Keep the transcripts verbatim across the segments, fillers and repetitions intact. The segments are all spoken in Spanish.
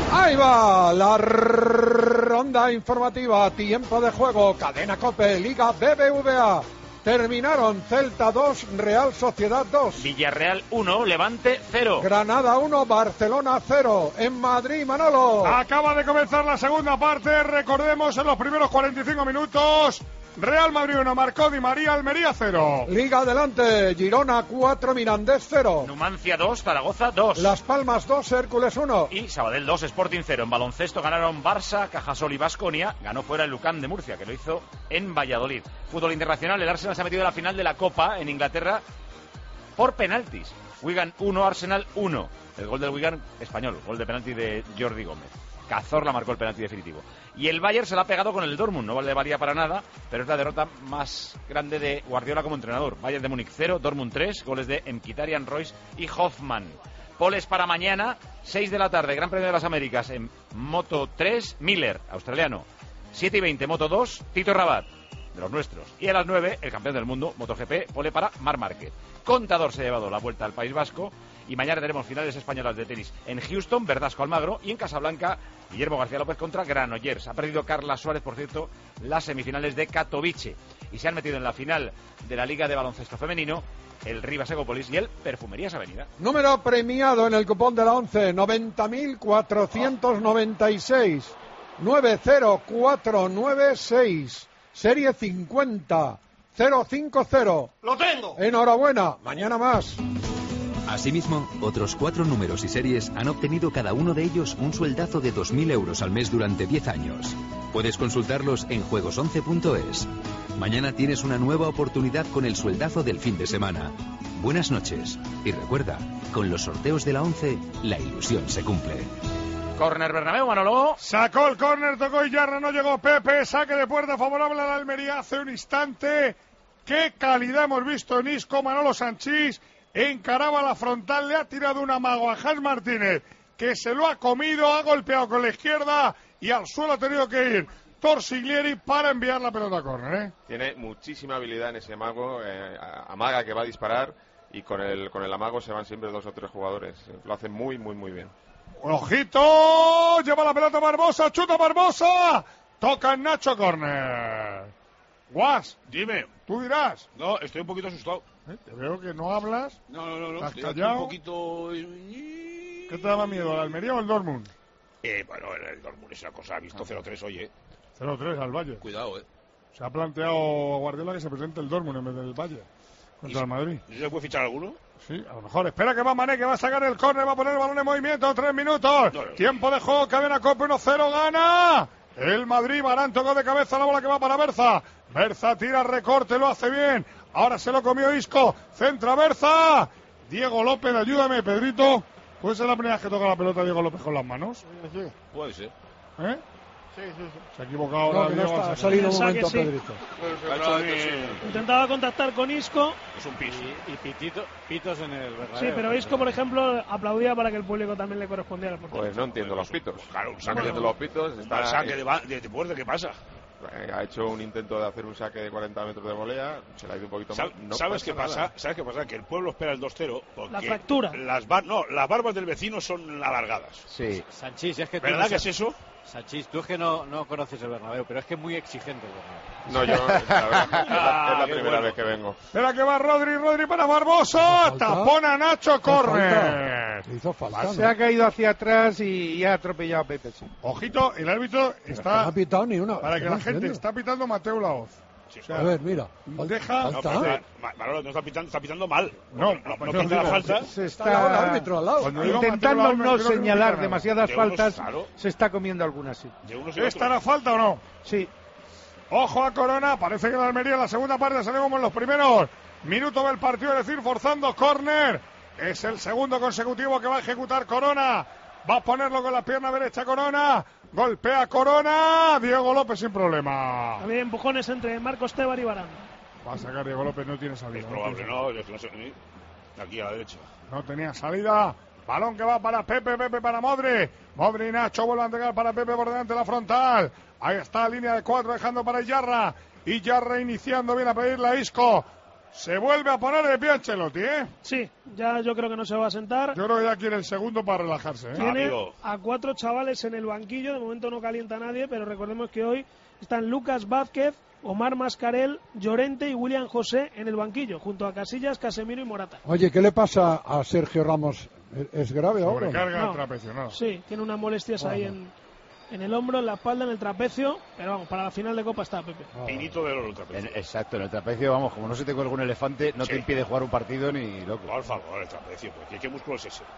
Ahí va la ronda informativa, tiempo de juego, Cadena COPE, Liga B B V A. Terminaron Celta dos, Real Sociedad dos. Villarreal uno, Levante cero. Granada uno, Barcelona cero. En Madrid, Manolo. Acaba de comenzar la segunda parte, recordemos en los primeros cuarenta y cinco minutos. Real Madrid uno, marcó Di María, Almería cero. Liga adelante, Girona cuatro, Mirandés cero. Numancia dos, Zaragoza dos. Las Palmas dos, Hércules uno. Y Sabadell dos, Sporting cero. En baloncesto ganaron Barça, Cajasol y Baskonia. Ganó fuera el Lucán de Murcia, que lo hizo en Valladolid. Fútbol internacional, el Arsenal se ha metido en la final de la Copa en Inglaterra por penaltis. Wigan uno, Arsenal uno. El gol del Wigan español, gol de penalti de Jordi Gómez. Cazorla marcó el penalti definitivo. Y el Bayern se la ha pegado con el Dortmund, no le valía para nada, pero es la derrota más grande de Guardiola como entrenador. Bayern de Múnich cero, Dortmund tres, goles de Mkhitaryan, Royce y Hoffmann. Poles para mañana, seis de la tarde, Gran Premio de las Américas en Moto tres, Miller, australiano. siete y veinte, Moto dos, Tito Rabat, de los nuestros. Y a las nueve, el campeón del mundo, MotoGP, pole para Marc Márquez. Contador se ha llevado la vuelta al País Vasco. Y mañana tenemos finales españolas de tenis en Houston, Verdasco Almagro, y en Casablanca, Guillermo García López contra Granollers. Ha perdido Carla Suárez, por cierto, las semifinales de Katowice. Y se han metido en la final de la Liga de Baloncesto Femenino el Rivas Egopolis y el Perfumerías Avenida. Número premiado en el cupón de la once, noventa mil cuatrocientos noventa y seis. nueve cero cuatro nueve seis. Serie cincuenta cero cinco cero. ¡Lo tengo! Enhorabuena, mañana más. Asimismo, otros cuatro números y series han obtenido cada uno de ellos un sueldazo de dos mil euros al mes durante diez años. Puedes consultarlos en juegos once punto es. Mañana tienes una nueva oportunidad con el sueldazo del fin de semana. Buenas noches. Y recuerda, con los sorteos de la once, la ilusión se cumple. Córner Bernabéu, Manolo. Sacó el córner, tocó y Yarra, no llegó Pepe. Saque de puerta favorable a la Almería hace un instante. ¡Qué calidad hemos visto en Isco! Manolo Sanchís encaraba la frontal, le ha tirado un amago a Hans Martínez, que se lo ha comido, ha golpeado con la izquierda y al suelo ha tenido que ir Torsiglieri para enviar la pelota a córner, ¿eh? Tiene muchísima habilidad en ese amago, eh, amaga que va a disparar y con el, con el amago se van siempre dos o tres jugadores. Lo hace muy, muy, muy bien. ¡Ojito! Lleva la pelota Barbosa, chuta Barbosa, toca en Nacho, córner. Guas, dime. Tú dirás. No, estoy un poquito asustado. ¿Eh? Te veo que no hablas. No, no, no. no. ¿Estás Estoy callado? un poquito... ¿Qué te daba miedo, la Almería o el Dortmund? Eh, bueno, el Dortmund es una cosa. Ha visto cero tres, oye. cero tres al Valle. Cuidado, eh. Se ha planteado a Guardiola que se presente el Dortmund en vez del Valle contra el Madrid. ¿Y se puede fichar alguno? Sí, a lo mejor. Espera que va Mané, que va a sacar el córner, va a poner el balón en movimiento. Tres minutos. No, no. Tiempo de juego, cadena Cope uno cero, gana el Madrid. Barán tocó de cabeza la bola que va para Berza. Berza tira, recorte, lo hace bien. Ahora se lo comió Isco. Centra Berza. Diego López, ayúdame, Pedrito. ¿Puede ser la primera vez que toca la pelota Diego López con las manos? Sí, puede ser. ¿Eh? Sí, sí, sí. Se ha equivocado. No, que no está, ha salido un momento, sí. Pedrito. Intentaba contactar con Isco. Es un piso. Y, y pitito, pitos en el verdadero. Sí, pero Isco, por ejemplo, aplaudía para que el público también le correspondiera al portero. Pues no entiendo los pitos. Claro, un saque de los pitos. Está, el saque de, de, de puerta, ¿qué pasa? Ha hecho un intento de hacer un saque de cuarenta metros de volea, se le ha ido un poquito mal. No ¿Sabes qué pasa? pasa? ¿Sabes qué pasa? Que el pueblo espera el dos cero porque la fractura. Las bar no, las barbas del vecino son alargadas. Sí. Sanchís, es que tú ¿verdad no que es eso? Sanchís, tú es que no, no conoces el Bernabéu, pero es que es muy exigente el Bernabéu. No, yo, la verdad, es la, Ah, es la qué primera bueno. vez que vengo. Espera que va Rodri, Rodri para Barbosa. Tapona Nacho, corre. Hizo falta, Se ¿no? ha caído hacia atrás y, y ha atropellado a Pepe. Sí. Ojito, el árbitro está. No ha pitado ni una. Para que no la gente entiendo. está pitando Mateo Laoz. Sí, O sea, A ver, mira. deja. No, Falta. pero, Ma- Manolo, no está pitando, está pitando mal. No, no, no, no, pita la digo, falta. Se Está al lado del está árbitro al lado. Cuando digo intentando Mateo Laoz, me no refiero que no señalar pita demasiadas De unos, faltas. claro. Se está comiendo algunas, sí. De unos y nada. otros. ¿Estará falta o no? Sí. Ojo a Corona, parece que la Almería en la segunda parte salió como en los primeros minutos del partido, es decir, forzando córner. Es el segundo consecutivo que va a ejecutar Corona. Va a ponerlo con la pierna derecha Corona. Golpea Corona. Diego López sin problema. Había empujones entre Marcos Tebar y Barán. Va a sacar Diego López, no tiene salida. Es no probable, tiene no, yo no sé, ni- aquí a la derecha. No tenía salida. Balón que va para Pepe, Pepe para Modri. Modri y Nacho vuelven a entregar para Pepe por delante de la frontal. Ahí está, línea de cuatro dejando para Iyarra. Iyarra iniciando, viene a pedirle a Isco. Se vuelve a poner de pie Ancelotti, ¿eh? Sí, ya yo creo que no se va a sentar. Yo creo que ya quiere el segundo para relajarse, ¿eh? Tiene Amigo. a cuatro chavales en el banquillo, de momento no calienta a nadie, pero recordemos que hoy están Lucas Vázquez, Omar Mascarell, Llorente y William José en el banquillo, junto a Casillas, Casemiro y Morata. Oye, ¿qué le pasa a Sergio Ramos? ¿Es- ¿Es grave ahora? Sobrecarga No. el trapecio, ¿no? Sí, tiene unas molestias ahí en, en el hombro, en la espalda, en el trapecio, pero vamos, para la final de Copa está, Pepe. Pinito de oro el En- trapecio. exacto, en el trapecio, vamos, como no se te cuelga un elefante, no Sí. te impide jugar un partido ni loco. Por favor, el trapecio, pues. ¿Qué, qué músculo es ese?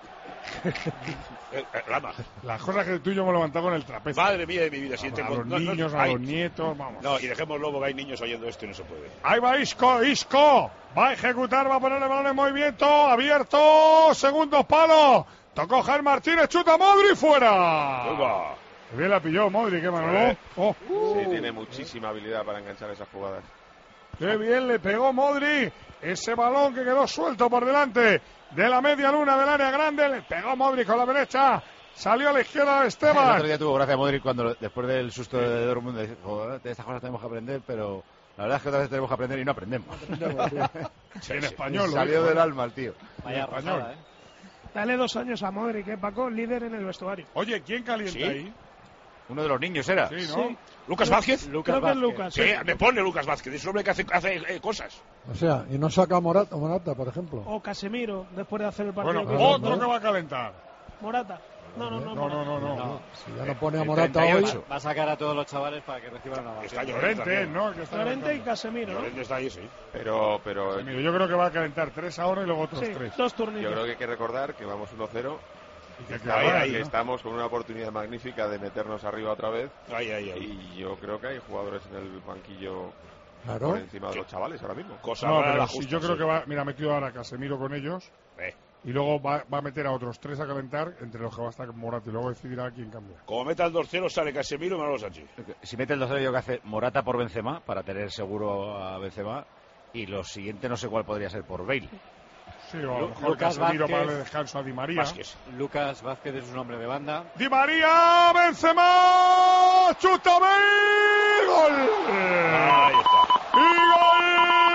Eh, eh, Lama. Las cosas que tú y yo hemos levantado con el trapecio. Madre mía de mi vida. Si a este los con- no, no, niños, a ay, los nietos, vamos. No, y dejémoslo porque hay niños oyendo esto y no se puede. Ahí va Isco, Isco. Va a ejecutar, va a poner el balón en movimiento. Abierto, segundos palos. Tocó Jaime Martínez, chuta Modri, fuera. Oiga. Bien la pilló Modri, qué Manolo. Eh. Oh, Sí, tiene muchísima habilidad para enganchar esas jugadas. qué bien le pegó Modri. Ese balón que quedó suelto por delante de la media luna del área grande. Le pegó Modri con la derecha. Salió a la izquierda El Esteban. otro día tuvo gracia Modric cuando, después del susto de Dortmund, dijo, de estas cosas tenemos que aprender, pero la verdad es que otra vez tenemos que aprender y no aprendemos. Sí, en español. lo Salió dijo, del ¿eh? alma el tío. Vaya español. rozada, ¿eh? Dale dos años a Modric, ¿eh, Paco? Líder en el vestuario. Oye, ¿quién calienta ¿Sí? ahí? Uno de los niños era. Sí, ¿no? Sí. ¿Lucas Vázquez? Lucas Creo que es Vázquez. Lucas. Sí, me pone Lucas Vázquez. Es un hombre que hace, hace eh, cosas. O sea, y no saca a Morata, Morata, por ejemplo. O Casemiro, después de hacer el partido. Bueno, que hizo. otro que va a calentar. Morata. No, no, no. No, no, no, no. No, Si ya no pone a el Morata treinta y hoy, ocho. va a sacar a todos los chavales para que reciban una Está ovación. Llorente Llorente, también. ¿no? El que está Llorente y calentando. Casemiro, ¿no? Llorente está ahí, sí. Pero, pero Mira, yo creo que va a calentar tres ahora y luego otros Sí, tres. dos yo turnillos. creo que hay que recordar que vamos uno cero Y que que, ahí, ahora ahí, que ¿no? estamos con una oportunidad magnífica de meternos arriba otra vez. Ahí, ahí, ahí. Y yo creo que hay jugadores en el banquillo claro. por encima de los chavales ahora mismo. Cosa No, rara, pero justa, si yo creo sí. que va, mira, ha metido ahora a Casemiro con ellos Eh, y luego va, va a meter a otros tres a calentar, entre los que va a estar Morata y luego decidirá quién cambia. Como meta el dos cero, sale Casemiro y Manolo Sánchez. Si mete el dos cero, yo que hace Morata por Benzema, para tener seguro a Benzema, y lo siguiente no sé cuál podría ser por Bale. Sí, o a lo Lu- mejor Lucas Casemiro Vázquez. para darle descanso a Di María. Vázquez. Lucas Vázquez es un hombre de banda. Di María, Benzema, chuta Bale, gol. Ahí está. ¡Y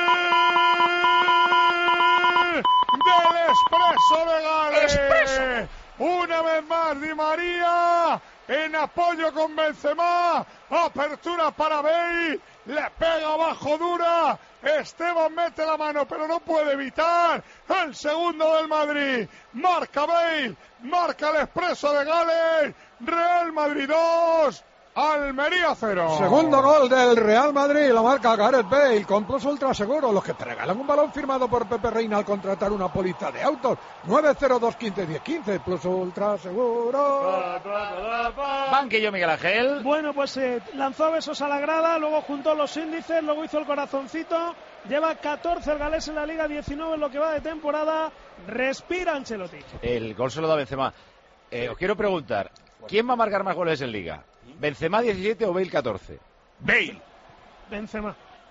gol! ¡Del Expreso de Gales! ¡Expreso! Una vez más Di María en apoyo con Benzema. Apertura para Bale. Le pega abajo dura. Esteban mete la mano, pero no puede evitar el segundo del Madrid. Marca Bale. Marca el Expreso de Gales. Real Madrid dos. Almería cero. Segundo gol del Real Madrid, la marca Gareth Bale, con Plus Ultra Seguro, los que te regalan un balón firmado por Pepe Reina al contratar una póliza de autos. nueve cero dos uno cinco uno cero uno, Plus Ultra Seguro. Banquillo Miguel Ángel. Bueno, pues eh, lanzó besos a la grada, luego juntó los índices, luego hizo el corazoncito. Lleva catorce el galés en la Liga, diecinueve en lo que va de temporada. Respira Ancelotti. El gol se lo da Benzema. Eh, os quiero preguntar, ¿quién va a marcar más goles en Liga? ¿Benzema diecisiete o Bale catorce? Bale. Benzema.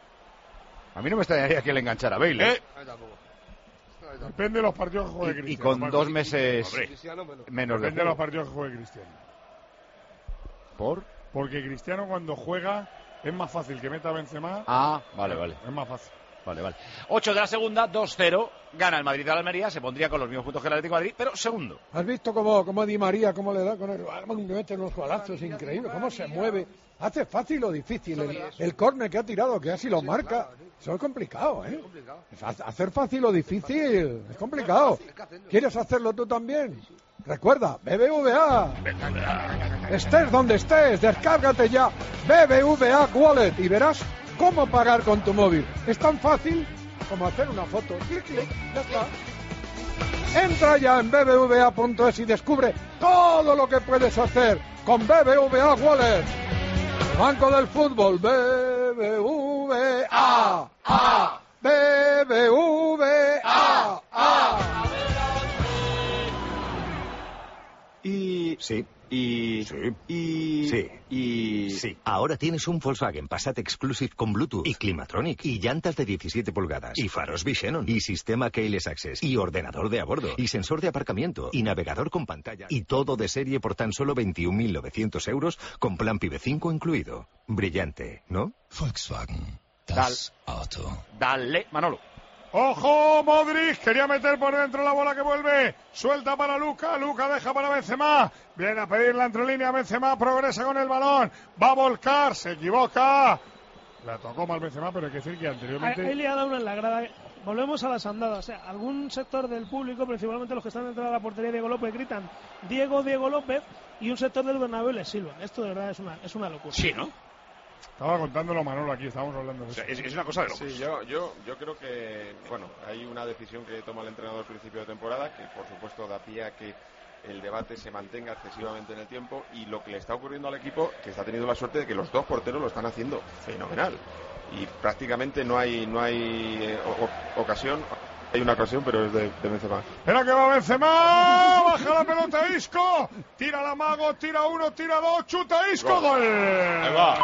A mí no me extrañaría que le enganchara a Bale. ¿eh? Eh, Depende de los partidos que juegue Y, y Cristiano. con dos meses Hombre. menos de Depende de los juego. partidos que juegue Cristiano. ¿Por? Porque Cristiano cuando juega es más fácil que meta a Benzema. Ah, vale, vale. Es más fácil. Vale, vale. ocho de la segunda, dos cero. Gana el Madrid a la Almería. Se pondría con los mismos puntos que el Atlético de Madrid, pero segundo. ¿Has visto cómo, cómo Di María, cómo le da con el balón, que mete unos golazos increíbles, cómo se mueve? Hace fácil o difícil el, el córner que ha tirado, que así lo marca. Eso es complicado, ¿eh? Hacer fácil o difícil es complicado. ¿Quieres hacerlo tú también? Recuerda, B B V A. Estés donde estés, descárgate ya B B V A Wallet y verás cómo pagar con tu móvil. Es tan fácil como hacer una foto. Clic, clic, ya está. Entra ya en b b v a punto es y descubre todo lo que puedes hacer con B B V A Wallet. El Banco del Fútbol, B B V A. A. B B V A. A. Y... Sí. Y... Sí. Y... Sí. Y... Sí. Ahora tienes un Volkswagen Passat Exclusive con Bluetooth y Climatronic y llantas de diecisiete pulgadas y faros Vision y sistema Keyless Access y ordenador de a bordo y sensor de aparcamiento y navegador con pantalla y todo de serie por tan solo veintiún mil novecientos euros con plan Pibe cinco incluido. Brillante, ¿no? Volkswagen. Dal, dale, Manolo. ¡Ojo, Modric! Quería meter por dentro la bola que vuelve. Suelta para Luka. Luka deja para Benzema. Viene a pedir la entrelínea. Benzema progresa con el balón. Va a volcar. Se equivoca. La tocó mal Benzema, pero hay que decir que anteriormente... Ahí le ha dado una en la grada. Volvemos a las andadas. O sea, algún sector del público, principalmente los que están dentro de la portería de Diego López, gritan Diego, Diego López, y un sector del Bernabéu le silban. Esto de verdad es una, es una locura. Sí, ¿no? Estaba contándolo Manolo aquí, estábamos hablando de eso. O sea, es, es una cosa de locos. Sí, yo, yo, yo creo que, bueno, hay una decisión que toma el entrenador al principio de temporada que, por supuesto, da pie a que el debate se mantenga excesivamente en el tiempo, y lo que le está ocurriendo al equipo, que está teniendo la suerte de que los dos porteros lo están haciendo fenomenal. Y prácticamente no hay no hay eh, o, ocasión. Hay una ocasión, pero es de, de Benzema. Espera que va Benzema, baja la pelota Isco, tira la Mago, tira uno, tira dos, chuta Isco, gol. Ahí va.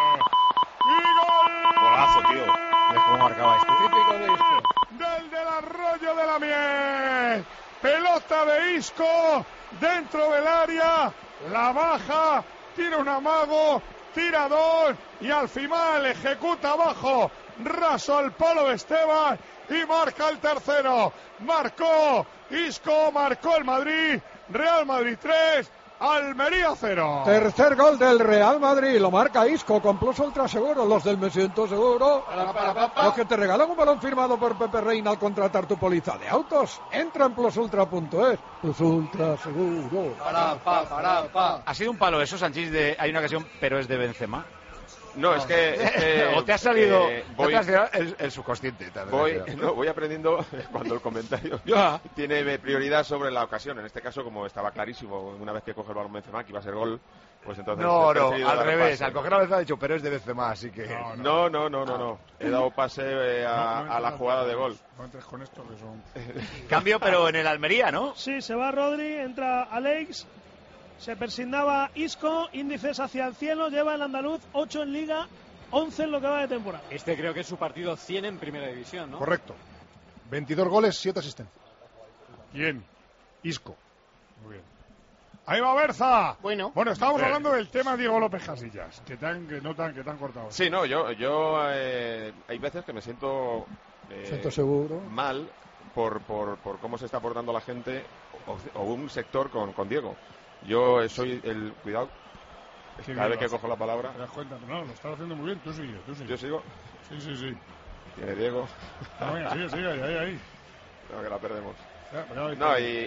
Y gol. Golazo, tío. ¿Ves cómo marcaba esto? Típico de Isco. Del del Arroyo de la Miel. Pelota de Isco dentro del área, la baja, tira un Amago, tira dos y al final ejecuta abajo, raso al palo de Esteban y marca el tercero. Marcó Isco, marcó el Madrid. Real Madrid tres, Almería cero. Tercer gol del Real Madrid, lo marca Isco con Plus Ultra Seguro, los del Me Siento Seguro, los que te regalan un balón firmado por Pepe Reina al contratar tu póliza de autos. Entra en plus ultra punto es. Plus Ultra Seguro. Para, pa, para, pa. Ha sido un palo eso, Sanchís, de hay una ocasión, pero es de Benzema. No, es que, es que o te ha salido, eh, voy, te ha el, el subconsciente. Voy, no, voy aprendiendo cuando el comentario tiene prioridad sobre la ocasión. En este caso, como estaba clarísimo, una vez que coge el balón Benzema que iba a ser gol, pues entonces... No, no, al revés, pase. Al coger la Benzema ha dicho, pero es de Benzema, así que... No, no, no, no, no. He dado pase eh, a, no, no a la jugada de gol. No entres con esto, que son... Cambio, pero en el Almería, ¿no? Sí, se va Rodri, entra Alex. Se persignaba Isco, índices hacia el cielo, lleva el andaluz ocho en Liga, once en lo que va de temporada. Este creo que es su partido cien en Primera División, ¿no? Correcto. veintidós goles, siete asistencias. ¿Quién? Isco. Muy bien. Ahí va Berza. Bueno. Bueno, estábamos Bien. hablando del tema Diego López Casillas. Que tan, que no tan, que tan cortado. Sí, no, yo, yo eh, hay veces que me siento eh, Siento seguro. mal por, por, por cómo se está portando la gente o, o un sector con, con Diego. Yo soy el... Cuidado. Qué Cada bien vez que lo cojo la palabra... ¿Te das cuenta? No, lo estás haciendo muy bien. Tú sigue, tú sigue. ¿Yo sigo? Sí, sí, sí. Tiene Diego. No, venga, sigue, sigue. Ahí, ahí. No, que la perdemos. Ya, pero ahí No, está. y,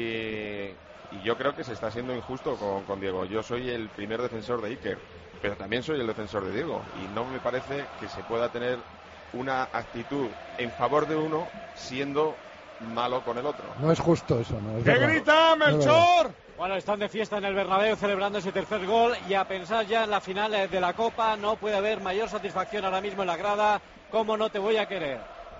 y, y yo creo que se está siendo injusto con, con Diego. Yo soy el primer defensor de Iker, pero también soy el defensor de Diego. Y no me parece que se pueda tener una actitud en favor de uno siendo malo con el otro. No es justo eso, ¿no? Es ¡Que verdad. grita, Melchor! Bueno, están de fiesta en el Bernabéu celebrando ese tercer gol y a pensar ya en la final de la Copa. No puede haber mayor satisfacción ahora mismo en la grada. ¿Cómo no te voy a querer?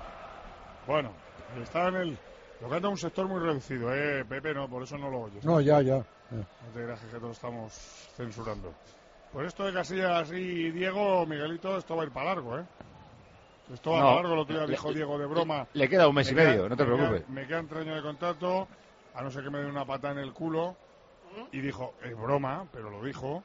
Bueno, está en el... Lo canta un sector muy reducido, ¿eh, Pepe? No, por eso no lo oyes. No, ya, ya. No te creas que te lo estamos censurando. Pues esto de Casillas y Diego, Miguelito, esto va a ir para largo, ¿eh? Esto va No, para largo, lo que le- dijo le- Diego de broma. le queda un mes y Me queda- medio, no te me queda- preocupes. Me quedan tres años de contrato, a no ser que me den una patada en el culo. Y dijo, es broma, pero lo dijo.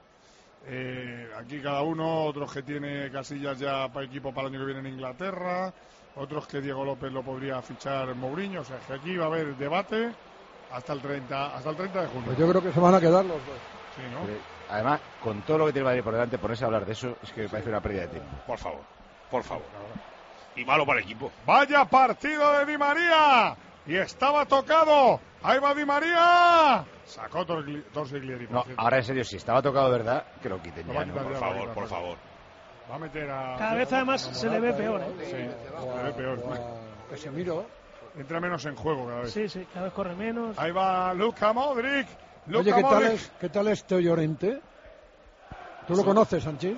Eh, aquí cada uno, otros que tiene Casillas ya para equipo para el año que viene en Inglaterra, otros que Diego López lo podría fichar en Mourinho, o sea que aquí va a haber debate hasta el treinta, hasta el treinta de junio. Pues yo creo que se van a quedar los dos. Sí, ¿no? Pero, además, con todo lo que tiene Madrid por delante, ponerse a hablar de eso es que me parece una pérdida de tiempo. Por favor, por favor. Y malo para el equipo. Vaya partido de Di María. Y estaba tocado. Ahí va Di María. Sacó Torgli- Torsiglieri. por No, cierto. ahora en serio, si estaba tocado de verdad, que lo quiten Lo ya, va a ¿no? quitar Por ya, favor, va a por quitar. favor. Va a meter a... Cada vez además se le ve peor, ¿eh? Sí, se ve peor. Que se miró. Entra menos en juego cada vez. Sí, sí, cada vez corre menos. Ahí va Luka Modric. Luka Oye, ¿qué tal, Modric. es, ¿qué tal es Teo Llorente? ¿Tú lo Sí. conoces, Sánchez?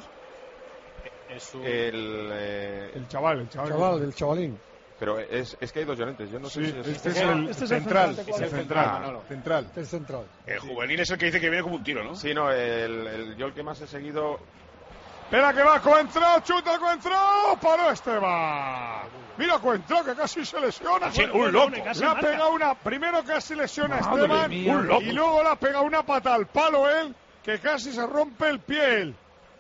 Es un... El, eh, El chaval, el chaval. Chaval, el chavalín. pero es, es que hay dos Llorentes. Yo no sé Sí, si es... este es el Este es el central. central, Es el ¿te central. acuerdas? Manolo. Central. Este es central. El juvenil es el que dice que viene como un tiro, ¿no? Sí, no, el, el- yo el que más he seguido... Espera que va Coentrao, chuta Coentrao, paró Esteban. Mira Coentrao que casi se lesiona. Sí, Bueno, un loco. Le casi ha marca. pegado una, primero casi lesiona a Madre Esteban mía. Un loco. y luego le ha pegado una pata al palo él que casi se rompe el pie él.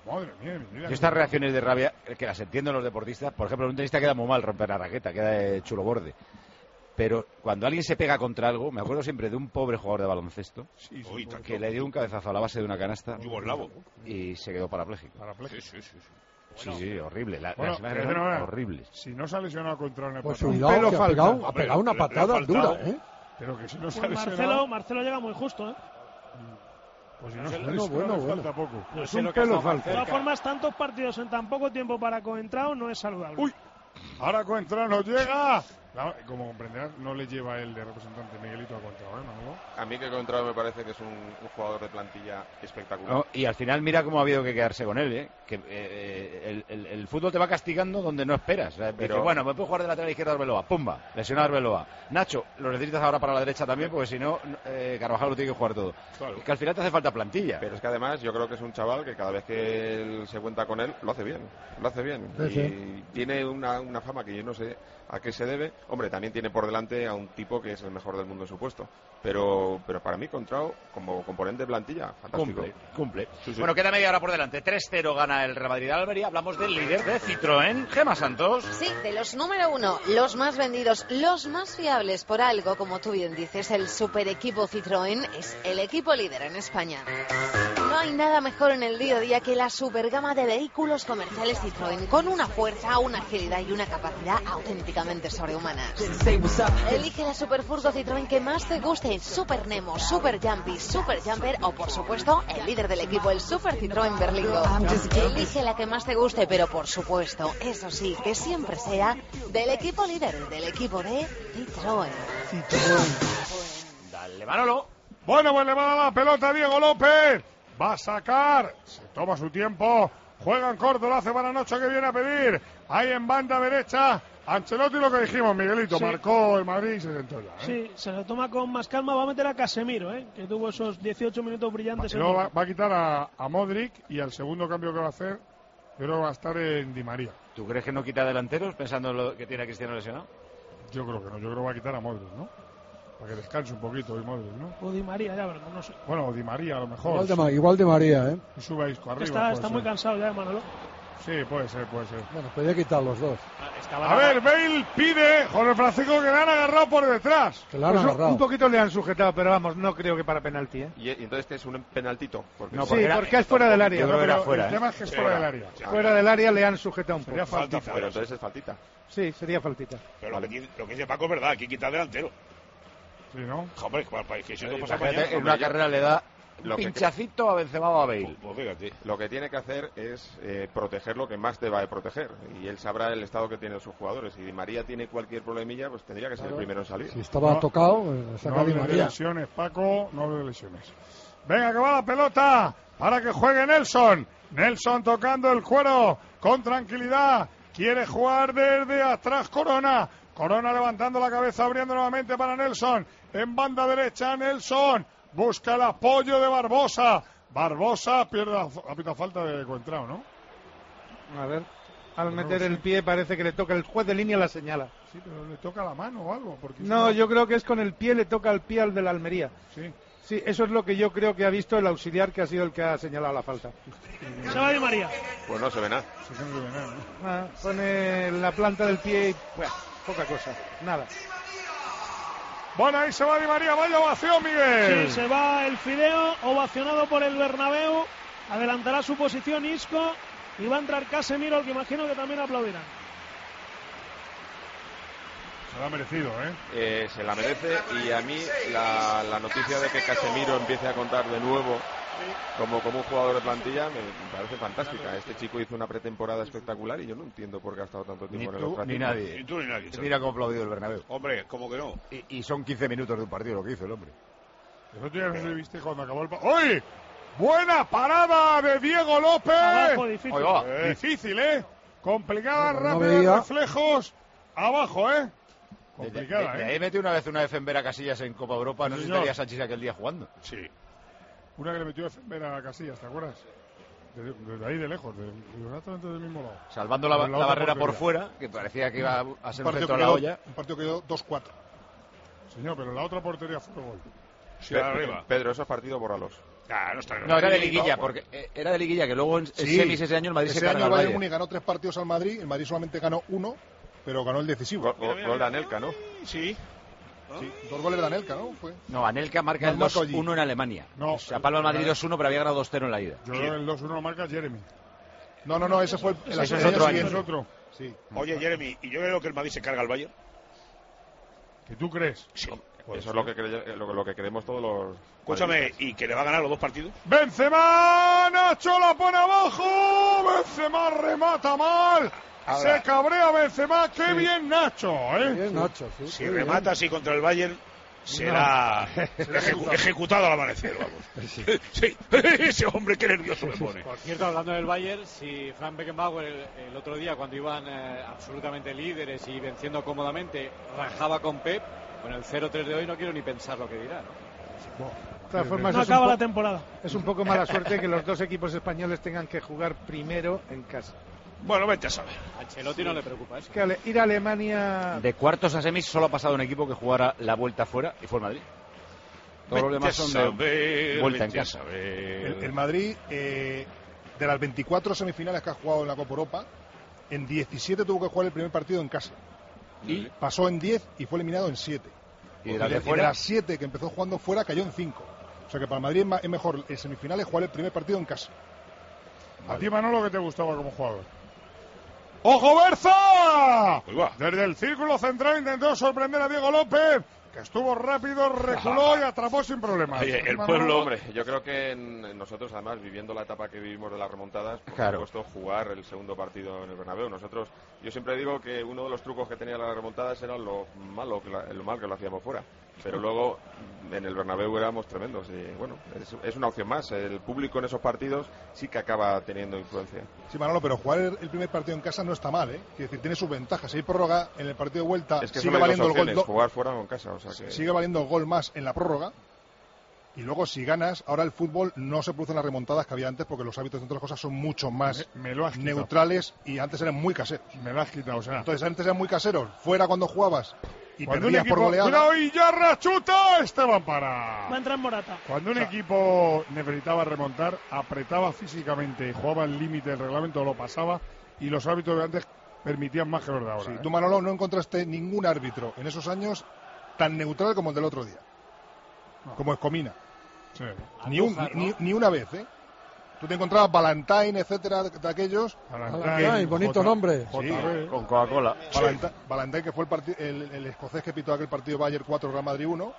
Madre mía, mira. Yo estas reacciones de rabia, que las entiendo los deportistas, por ejemplo, en un tenista queda muy mal romper la raqueta, queda de chulo borde. Pero cuando alguien se pega contra algo, me acuerdo siempre de un pobre jugador de baloncesto Sí, sí, Uy, por- que le dio un cabezazo a la base de una canasta Yugoslavo. y se quedó parapléjico. Parapléjico. Sí, sí, sí. sí. Sí, sí, horrible. La- Bueno, las imágenes pero son no, no, horribles. Si no se ha lesionado contra el Pues Nepal, cuidado, pelo que ha falta. pegado, ha Hombre, pegado una le- le ha patada faltado. dura, ¿eh? pero que si no se ha Pues lesionado... Marcelo, Marcelo llega muy justo, ¿eh? Pues si no se ha Bueno, lesionado, bueno, le bueno. falta poco. No Es sé un lo que ha pelo estado más falta. De todas cerca. formas, tantos partidos en tan poco tiempo para Coentrao no es saludable. Uy, ahora Coentrao llega. La- como comprenderás, no le lleva el de representante Miguelito a Coentrao, ¿eh, Manolo? A mí que Contrao me parece que es un, un jugador de plantilla espectacular. No, y al final mira cómo ha habido que quedarse con él, ¿eh? Que eh, el, el- el fútbol te va castigando donde no esperas. O sea, Pero- dice, bueno, me puedo jugar de lateral izquierdo a Arbeloa, pumba, lesionado a Arbeloa. Nacho, lo necesitas ahora para la derecha también, porque si no, eh, Carvajal lo tiene que jugar todo. Claro. Es que al final te hace falta plantilla. Pero es que además yo creo que es un chaval que cada vez que él se cuenta con él, lo hace bien. Lo hace bien. Sí, y sí. tiene una, una fama que yo no sé a qué se debe. Hombre, también tiene por delante a un tipo que es el mejor del mundo en su puesto. Pero, pero para mí, Contrao, como componente de plantilla, fantástico. Cumple, cumple. Sí, sí. Bueno, queda media hora por delante. tres cero gana el Real Madrid de Almería. Hablamos del líder de Citroën, Gema Santos. Sí, de los número uno, los más vendidos, los más fiables por algo, como tú bien dices, el super equipo Citroën es el equipo líder en España. No hay nada mejor en el día a día que la supergama de vehículos comerciales Citroën, con una fuerza, una agilidad y una capacidad auténticamente sobrehumanas. Elige la superfurgo Citroën que más te guste, Super Nemo, Super Jumpy, Super Jumper o, por supuesto, el líder del equipo, el Super Citroën Berlingo. Elige la que más te guste, pero por supuesto, eso sí, que siempre sea del equipo líder, del equipo de Citroën. Dale, Manolo. Bueno, pues le va a dar la pelota a Diego López. Va a sacar. Se toma su tiempo. Juega en corto, lo hace para Noche que viene a pedir. Ahí en banda derecha. Ancelotti, lo que dijimos, Miguelito. Sí. Marcó el Madrid y se sentó ya. ¿eh? Sí, se lo toma con más calma. Va a meter a Casemiro, ¿eh? Que tuvo esos dieciocho minutos brillantes. Y en luego va, el- va a quitar a, a Modric y al segundo cambio que va a hacer, yo creo que va a estar en Di María. ¿Tú crees que no quita delanteros pensando en lo que tiene a Cristiano lesionado? Yo creo que no, yo creo que va a quitar a Modric, ¿no? Para que descanse un poquito hoy Modric, ¿no? O Di María, ya veremos, no sé. Bueno, o Di María a lo mejor. Igual de, Ma- igual de María, ¿eh? Y sube a Isco arriba. Está, puede está ser. muy cansado ya, Manolo. Sí, puede ser, puede ser. Bueno, podría quitar los dos. A ver, Bale pide, Jorge Francisco, que le han agarrado por detrás. Que la han Pues agarrado. un poquito le han sujetado, pero vamos, no creo que para penalti, ¿eh? Y, y entonces que es un penaltito. Porque No, Sí, porque era- porque es fuera del área. Yo creo que era Pero fuera, el ¿eh? tema es que es Sí, fuera era. del área. Fuera del área le han sujetado un poco. Sería faltita. Pero entonces es faltita. Sí, sería faltita. Pero lo que, dice- lo que dice Paco es verdad, aquí quita delantero. Sí, ¿no? Hombre, para que si no pasa Imagínate, mañana. en una carrera le da Lo un que- pinchacito a Benzema o a Bale. Pues fíjate. Lo que tiene que hacer es eh, proteger lo que más deba de proteger. Y él sabrá el estado que tienen sus jugadores. Si Di María tiene cualquier problemilla, pues tendría que ser el primero en salir. Si estaba No, tocado, eh, No saca Di hables de María. lesiones, Paco, no hables de lesiones. Venga, que va la pelota para que juegue Nelson. Nelson tocando el cuero con tranquilidad. Quiere jugar desde atrás Corona. Corona levantando la cabeza, abriendo nuevamente para Nelson. En banda derecha, Nelson. Busca el apoyo de Barbosa. Barbosa pierde la, ha pitado falta de Coentrao, ¿no? A ver, al Pues no meter lo el sé. pie parece que le toca, el juez de línea la señala. Sí, pero le toca la mano o algo. Porque No, si yo creo que es con el pie, le toca el pie al de la Almería. Sí. Sí, eso es lo que yo creo que ha visto el auxiliar, que ha sido el que ha señalado la falta. Se va Di María. Pues no se ve nada. Sí que no se ve nada, ¿no? Ah, pone la planta del pie y, bueno, poca cosa, nada. Bueno, ahí se va Di María. Vaya ovación, Miguel. Sí, se va el Fideo, ovacionado por el Bernabéu. Adelantará su posición Isco y va a entrar Casemiro, al que imagino que también aplaudirán. Se lo ha merecido, ¿eh? Eh, se la merece y a mí la, la noticia de que Casemiro empiece a contar de nuevo como, como un jugador de plantilla me, me parece fantástica. Este chico hizo una pretemporada espectacular y yo no entiendo por qué ha estado tanto Ni tiempo en el tú Ostracismo. ni nadie. Ni tú ni nadie. ¿sabes? Mira cómo ha aplaudido el Bernabéu. Hombre, ¿cómo que no? Y, y son quince minutos de un partido lo que hizo el hombre. El otro día no se viste cuando acabó el... pa- ¡Uy! Buena parada de Diego López. Abajo, difícil. Ahí va. Eh, Difícil, ¿eh? Complicada, Bueno, no rápida, veía. reflejos. Abajo, ¿eh? De, de- Complicada, de ¿eh? ahí metió una vez una Efembera a Casillas en Copa Europa. No Sí, sé si señor. estaría Sánchez aquel día jugando. Sí. Una que le metió Efemera a Casillas, ¿te acuerdas? Desde, desde ahí de lejos, de, de exactamente del mismo lado. Salvando la, Por la la otra barrera por portería. fuera, que parecía que iba a ser un partido centro a que la quedó- olla. Un partido que quedó dos cuatro. Señor, pero la otra portería fue gol. Sí, arriba. Pedro, esos partidos, bórralos. Ah, no, está no, era de liguilla, porque era de liguilla, que luego en sí, semis ese año el Madrid ese se carga año al Bayern Bayern. Múnich ganó tres partidos al Madrid, el Madrid solamente ganó uno, pero ganó el decisivo. Gol, gol de Anelka, ¿no? Sí. Sí, dos goles de Anelka, ¿no? Fue. No, Anelka marca el dos uno en Alemania. No. O sea, palma el Madrid dos uno, pero había ganado dos cero en la ida. Yo creo que el dos uno lo marca Jeremy. No, no, no, ese fue el, el Eso es otro año. Es otro. Sí. Oye, Jeremy, ¿y yo creo que el Madrid se carga al Bayern? ¿Que tú crees? Sí. Eso es lo que, creye, lo, lo que creemos todos los... Escúchame, ¿y que le va a ganar los dos partidos? Benzema, Nacho la pone abajo, Benzema remata mal, Ahora. se cabrea Benzema, qué Sí. bien Nacho, ¿eh? Bien, Nacho, sí, Si sí, remata así contra el Bayern, será ejecu- ejecutado al amanecer, vamos. Sí, ese hombre qué nervioso me pone. Por cierto, hablando del Bayern, si Frank Beckenbauer el, el otro día, cuando iban eh, absolutamente líderes y venciendo cómodamente, rajaba con Pep, con el cero tres de hoy no quiero ni pensar lo que dirá, ¿no? De todas formas, No es un acaba po- la temporada. Es un poco mala suerte que los dos equipos españoles tengan que jugar primero en casa. Bueno, vete a saber. A Ancelotti no le preocupa eso. Es que ale- ir a Alemania... De cuartos a semis solo ha pasado un equipo que jugara la vuelta fuera y fue el Madrid. Todos los Vete demás a son saber, de vuelta en vete a casa. saber. El, el Madrid, eh, de las veinticuatro semifinales que ha jugado en la Copa Europa, en diecisiete tuvo que jugar el primer partido en casa. ¿Y? Pasó en diez y fue eliminado en siete. ¿Y de las de Y de fuera? las siete que empezó jugando fuera cayó en cinco. O sea que para el Madrid es, ma- es mejor en semifinales jugar el primer partido en casa. A ti, Manolo, que te gustaba como jugador. ¡Ojo, Berza! Ahí va. Desde el círculo central intentó sorprender a Diego López, que estuvo rápido, reculó y atrapó sin problemas. Oye, el Manolo, pueblo- Hombre, yo creo que en- en nosotros, además, viviendo la etapa que vivimos de las remontadas, por Claro. supuesto, jugar el segundo partido en el Bernabéu. Nosotros, yo siempre digo que uno de los trucos que tenía las remontadas era lo malo, que la- lo mal que lo hacíamos fuera. Pero luego, en el Bernabéu éramos tremendos. Y bueno, es, es una opción más. El público en esos partidos sí que acaba teniendo influencia. Sí, Manolo, pero jugar el, el primer partido en casa no está mal, ¿eh? Quiere decir, tiene sus ventajas. Si hay prórroga en el partido de vuelta, Es que sigue solo hay valiendo dos el gol. opciones, do- jugar fuera o en casa. O sea que... Sigue valiendo el gol más en la prórroga. Y luego, si ganas, ahora el fútbol no se producen las remontadas que había antes porque los hábitos, entre otras cosas, son mucho más Me, me lo has quitado. neutrales y antes eran muy caseros. Me lo has quitado, o sea. Entonces, antes eran muy caseros. Fuera cuando jugabas y Cuando un perdías equipo... por goleada. ¡Cuidado, y Yarra chuta! Esteban para... Va a entrar Morata. Cuando un equipo necesitaba remontar, apretaba físicamente y jugaba al límite del reglamento, lo pasaba, y los árbitros de antes permitían más que los de ahora. Sí, ¿eh? tú, Manolo, no encontraste ningún árbitro en esos años tan neutral como el del otro día. Como Escomina. Sí. Ni, un- Andújar, ni, ¿no? ni una vez, ¿eh? Tú te encontrabas Valentine, etcétera, de, de aquellos. Valentine, bonito J- nombre. J Sí. B. Con Coca-Cola. Valentine, Valentine, que fue el, parti- el, el escocés que pitó aquel partido Bayern cuatro, Real Madrid uno.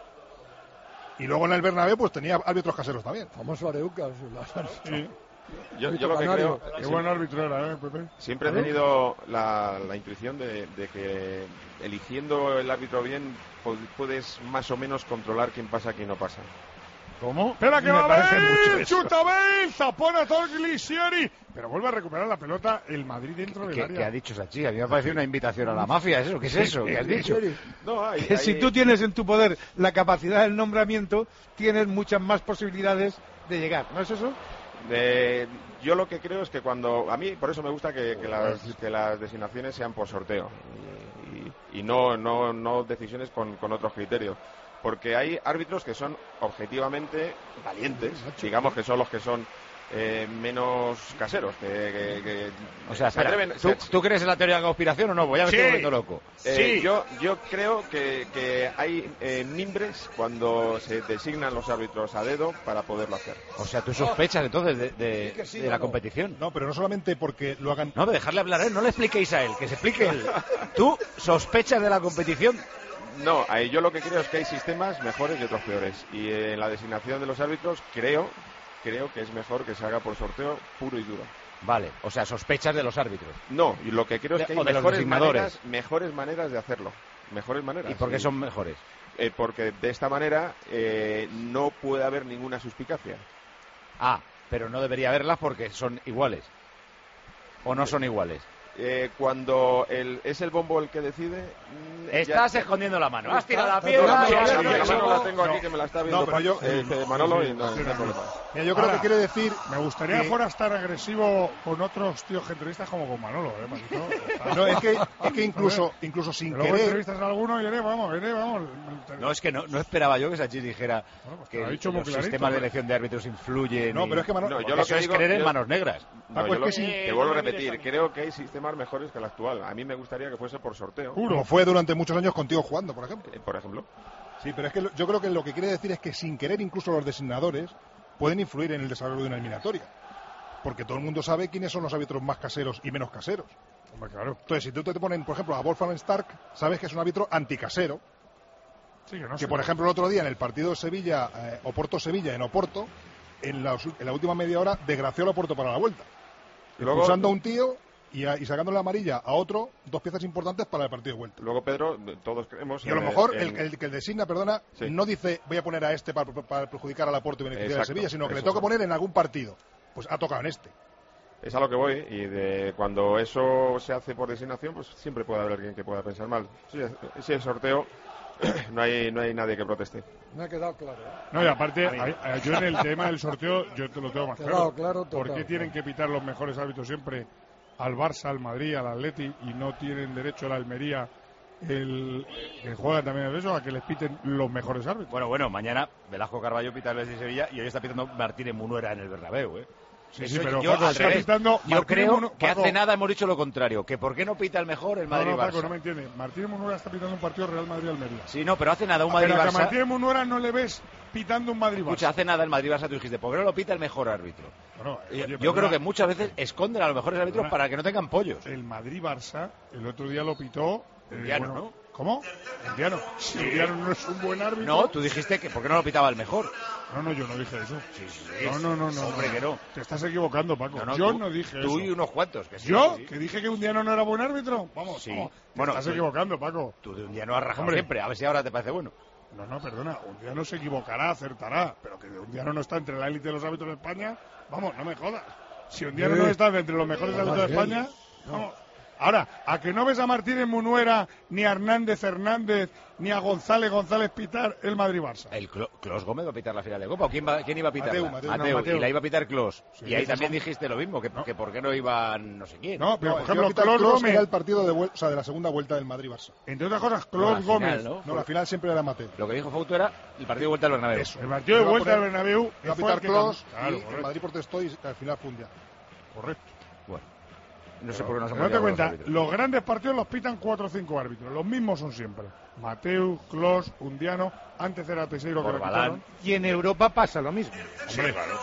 Y luego en el Bernabéu, pues tenía árbitros caseros también. Famoso Areucas. Sí. Yo, Árbitro yo lo que canario. creo... Qué buen árbitro era, ¿eh, Pepe? Siempre he tenido la, la intuición de, de que eligiendo el árbitro bien pu- puedes más o menos controlar quién pasa, quién no pasa. ¿Cómo? Espera que Me va parece Bale, mucho eso. chuta Bale, zapona Toglissieri, pero vuelve a recuperar la pelota el Madrid dentro del ¿Qué, área. qué ha dicho esa chica? A mí me ha parecido una invitación a la mafia. ¿Eso? ¿Qué es eso? ¿Qué has dicho? No, hay, Que si hay- tú tienes en tu poder la capacidad del nombramiento, tienes muchas más posibilidades de llegar, ¿no es eso? de- yo lo que creo es que cuando... A mí, por eso me gusta que, que las, que las designaciones sean por sorteo y, y- y no, no, no decisiones con, con otros criterios. Porque hay árbitros que son objetivamente valientes, digamos que son los que son eh, menos caseros, que, que- que O sea, se espera, atreven- ¿tú, se- ¿tú crees en la teoría de la conspiración o no? Pues ya me Sí. estoy volviendo loco. Eh, Sí. yo, yo creo que, que hay eh, mimbres cuando se designan los árbitros a dedo para poderlo hacer. O sea, tú sospechas entonces de, de- Sí que sí, de la no. competición. No, pero no solamente porque lo hagan. No, de dejarle hablar a él, no le expliquéis a él, que se explique él. ¿Tú sospechas de la competición? No, ahí yo lo que creo es que hay sistemas mejores y otros peores. Y en la designación de los árbitros creo, creo que es mejor que se haga por sorteo puro y duro. Vale, o sea, sospechas de los árbitros. No, y lo que creo es que hay O de los mejores designadores. maneras, mejores maneras de hacerlo. Mejores maneras. ¿Y por qué Y- son mejores? eh, porque de esta manera eh, no puede haber ninguna suspicacia. Ah, pero no debería haberlas porque son iguales. ¿O no son iguales? Eh, cuando el, es el bombo el que decide... mm, Estás ya- escondiendo la mano. Has tirado la No, piedra. no, y no, has no, hecho la eso. mano la tengo aquí que me la está viendo No, pero yo- eh, Manololo y no, no hay problema. Mira, yo creo Ahora, que quiere decir... Me gustaría que... fuera estar agresivo con otros tíos que entrevistas como con Manolo, ¿eh, Paquito? No, es que, es que incluso, incluso sin Luego querer... entrevistas a alguno y iré, vamos, iré, vamos. No, es que no, no esperaba yo que Sánchez dijera Bueno, pues te que lo ha dicho muy los clarito, sistemas de hombre. elección de árbitros influyen. No, y- pero es que Manolo- No, yo Porque lo eso que es digo- creer en yo- manos negras. No, Paco, yo es lo- que sí. te vuelvo a repetir, creo que hay sistemas mejores que el actual. A mí me gustaría que fuese por sorteo. Como fue durante muchos años contigo jugando, por ejemplo. Eh, Por ejemplo. Sí, pero es que lo- yo creo que lo que quiere decir es que sin querer incluso los designadores pueden influir en el desarrollo de una eliminatoria. Porque todo el mundo sabe quiénes son los árbitros más caseros y menos caseros. Hombre, claro. Entonces, si tú te ponen, por ejemplo, a Wolfgang Stark, sabes que es un árbitro anticasero. Sí, que no que, sé. por ejemplo, el otro día en el partido de Sevilla, eh, Oporto-Sevilla, en Oporto, en la, en la última media hora, desgració al Oporto para la vuelta. Y luego- Expulsando a un tío y, a- y sacándole la amarilla a otro, dos piezas importantes para el partido de vuelta. Luego, Pedro, todos creemos... Y a lo en- mejor en- el, el que el designa, perdona, Sí. no dice voy a poner a este para, para perjudicar al Oporto y beneficiar a Exacto, Sevilla, sino que le eso toca fue. poner en algún partido. Pues ha tocado en este. Es a lo que voy, y de cuando eso se hace por designación, pues siempre puede haber alguien que pueda pensar mal. Sí, si es sorteo, no hay, no hay nadie que proteste. Me ha quedado claro. ¿eh? No, y aparte, A mí. hay- hay- yo en el tema del sorteo, yo te lo tengo más Quedado claro. claro, ¿Por total, qué tienen claro. que pitar los mejores árbitros siempre al Barça, al Madrid, al Atleti y no tienen derecho a la Almería, el que juegan también el eso, a que les piten los mejores árbitros? Bueno, bueno, mañana Velasco Carballo pita el Betis de Sevilla y hoy está pitando Martínez Munuera en el Bernabéu, ¿eh? Sí, Eso sí, pero yo, Paco, al está revés. pitando Yo Martínez creo Munu- que Paco. hace nada hemos dicho lo contrario, que por qué no pita el mejor el No, no, Madrid-Barça. Paco, no me entiende. Martínez Munuera está pitando un partido Real Madrid-Almería. Sí, no, pero hace nada un Pero que a Madrid-Barça. Martínez Munuera no le ves pitando un Madrid-Barça. Escucha, hace nada el Madrid-Barça tú dijiste, ¿por qué no lo pita el mejor árbitro? Bueno, Yo, oye, yo perdona, creo que muchas veces esconden a los mejores árbitros Perdona. para que no tengan pollos. El Madrid-Barça el otro día lo pitó... eh, Indiano, bueno, ¿no? ¿Cómo? Indiano. Si Indiano no es un buen árbitro... No, tú dijiste que por qué no lo pitaba el mejor. No, no, yo no dije eso. Sí, sí, sí. No, no, no, no. Hombre, no. que no. Te estás equivocando, Paco. No, no, yo tú- no dije Tú eso. y unos cuantos. Que sí, ¿Yo? que sí. ¿Que dije que un día no era buen árbitro? Vamos, Sí. vamos. Te Bueno, estás tú- equivocando, Paco. Tú de un día no has rajado Hombre. siempre, a ver si ahora te parece bueno. No, no, perdona. Un día no se equivocará, acertará. Pero que un día no está entre la élite de los árbitros de España, vamos, no me jodas. Si un día no está entre los mejores árbitros de España, vamos. Ahora, a que no ves a Martínez Munuera, ni a Hernández Hernández, ni a González González pitar el Madrid-Barça. El Clo- Klos Gómez va a pitar la final de Copa. ¿O quién, va- quién iba a pitar? Mateu, Mateu, no, Mateu. Y la iba a pitar Klos. Sí, y ahí esos también son- dijiste lo mismo, que, No. que por qué no iban no sé quién. No, pero No, por el que iba a ejemplo, quitar Klos Kroos Gómez, era el partido de, vuel- o sea, de la segunda vuelta del Madrid-Barça. entre otras cosas, No, Klos la final, Gómez. ¿no? No, la final siempre era Mateo. Lo que dijo Fauto era el partido de vuelta al Bernabéu. Eso. El partido de Iba a vuelta al poner- Bernabéu Iba a fue pitar el que Kroos cam- Claro, y el correcto, Madrid protestó y al final fue un día. correcto. Bueno, no sé por qué no se Pero date cuenta, los grandes partidos los pitan cuatro o cinco árbitros. Los mismos son siempre. Mateu, Klos, Undiano, antes era Teixeiro que lo Corbalán. quitaron. Y en Europa pasa lo mismo. Hombre, claro.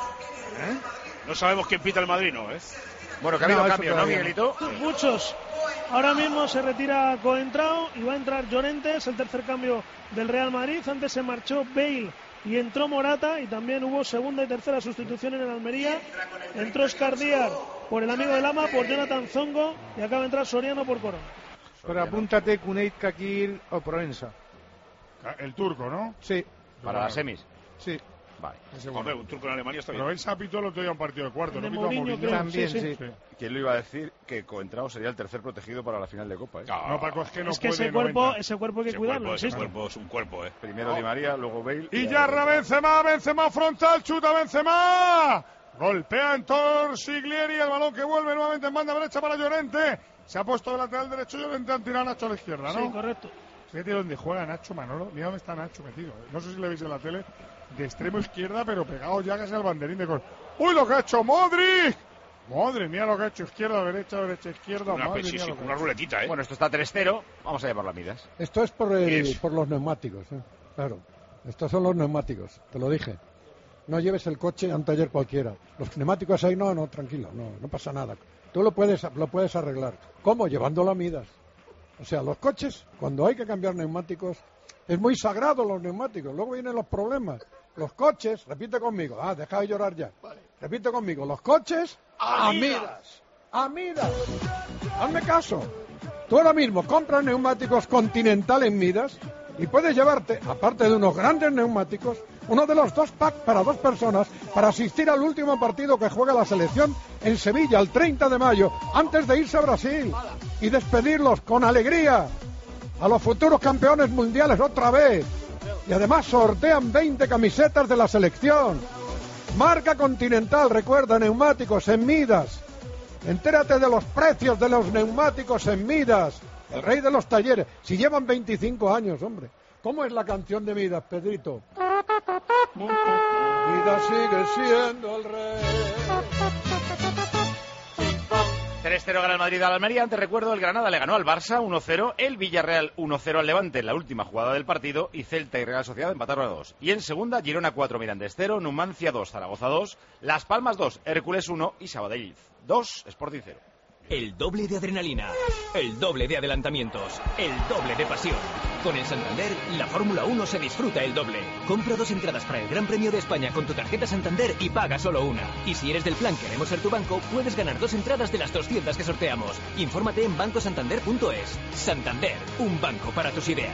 No sabemos quién pita el Madrid, ¿no? ¿eh? Bueno, que ha habido No, eso cambios, ¿no, todavía no. Miguelito? Muchos. Ahora mismo se retira Coentrao y va a entrar Llorente, es el tercer cambio del Real Madrid. Antes se marchó Bale y entró Morata, y también hubo segunda y tercera sustitución en el Almería. Entró Escardiar por el amigo del Ama, por Jonathan Zongo, y acaba de entrar Soriano por Corona. Pero apúntate Cuneit, Kakir o Proensa. El turco, ¿no? Sí, Para las semis. sí. Vale. Ese Hombre, bueno. un turco en Alemania está Pero bien. él se apitó el otro día un partido de cuarto. El ¿No de pitó a Mourinho, Mourinho? creo. También, Sí, sí. sí. ¿Quién lo iba a decir? Que Coentrao sería el tercer protegido para la final de Copa, ¿eh? No, Paco, es que no es que puede ese cuerpo, noventa. ese cuerpo hay que Ese cuidarlo. cuerpo, ese insisto. cuerpo es un cuerpo, ¿eh? Primero Di María, luego Bale. Y Yarra Benzema, Benzema frontal, chuta Benzema. Golpea en Torsiglieri, el balón que vuelve nuevamente en banda derecha para Llorente. Se ha puesto de lateral derecho, Llorente han tirado a Nacho a la izquierda, ¿no? Sí, correcto. Fíjate dónde juega Nacho, Manolo. Mira dónde está Nacho metido. ¿eh? No sé si le veis en la tele. De extremo izquierda, pero pegado ya casi al banderín de gol. ¡Uy, lo que ha hecho Modric! Madre mía, lo que ha hecho. Izquierda, derecha, derecha, izquierda. Una, madre sí, mía, sí, lo que ha una hecho. ruletita, ¿eh? Bueno, esto está tres cero. Vamos a llamarlo a Midas. Esto es por, el- ¿Qué es? por los neumáticos, ¿eh? Claro. Estos son los neumáticos, te lo dije. No lleves el coche a un taller cualquiera. Los neumáticos ahí, no, no, tranquilo, no, no pasa nada. Tú lo puedes, lo puedes arreglar. ¿Cómo? Llevándolo a Midas. O sea, los coches, cuando hay que cambiar neumáticos, es muy sagrado los neumáticos. Luego vienen los problemas. Los coches, repite conmigo, ah, deja de llorar ya. Repite conmigo, los coches, a Midas. A Midas. Hazme caso. Tú ahora mismo compras neumáticos Continental en Midas y puedes llevarte, aparte de unos grandes neumáticos, uno de los dos packs para dos personas para asistir al último partido que juega la selección en Sevilla el treinta de mayo, antes de irse a Brasil y despedirlos con alegría a los futuros campeones mundiales otra vez. Y además sortean veinte camisetas de la selección. Marca Continental, recuerda, neumáticos en Midas. Entérate de los precios de los neumáticos en Midas. El rey de los talleres. Si llevan veinticinco años, hombre. ¿Cómo es la canción de Midas, Pedrito? Midas sigue siendo el rey. tres cero gana el Madrid al Almería. Antes recuerdo, el Granada le ganó al Barça uno cero, el Villarreal uno cero al Levante en la última jugada del partido y Celta y Real Sociedad empataron a dos. Y en segunda, Girona cuatro, Mirandés cero, Numancia dos, Zaragoza dos, Las Palmas dos, Hércules uno y Sabadell dos, Sporting cero. El doble de adrenalina, el doble de adelantamientos, el doble de pasión. Con el Santander, la Fórmula uno se disfruta el doble. Compra dos entradas para el Gran Premio de España con tu tarjeta Santander y paga solo una. Y si eres del plan Queremos ser tu banco, puedes ganar dos entradas de las doscientas que sorteamos. Infórmate en banco santander punto es. Santander, un banco para tus ideas.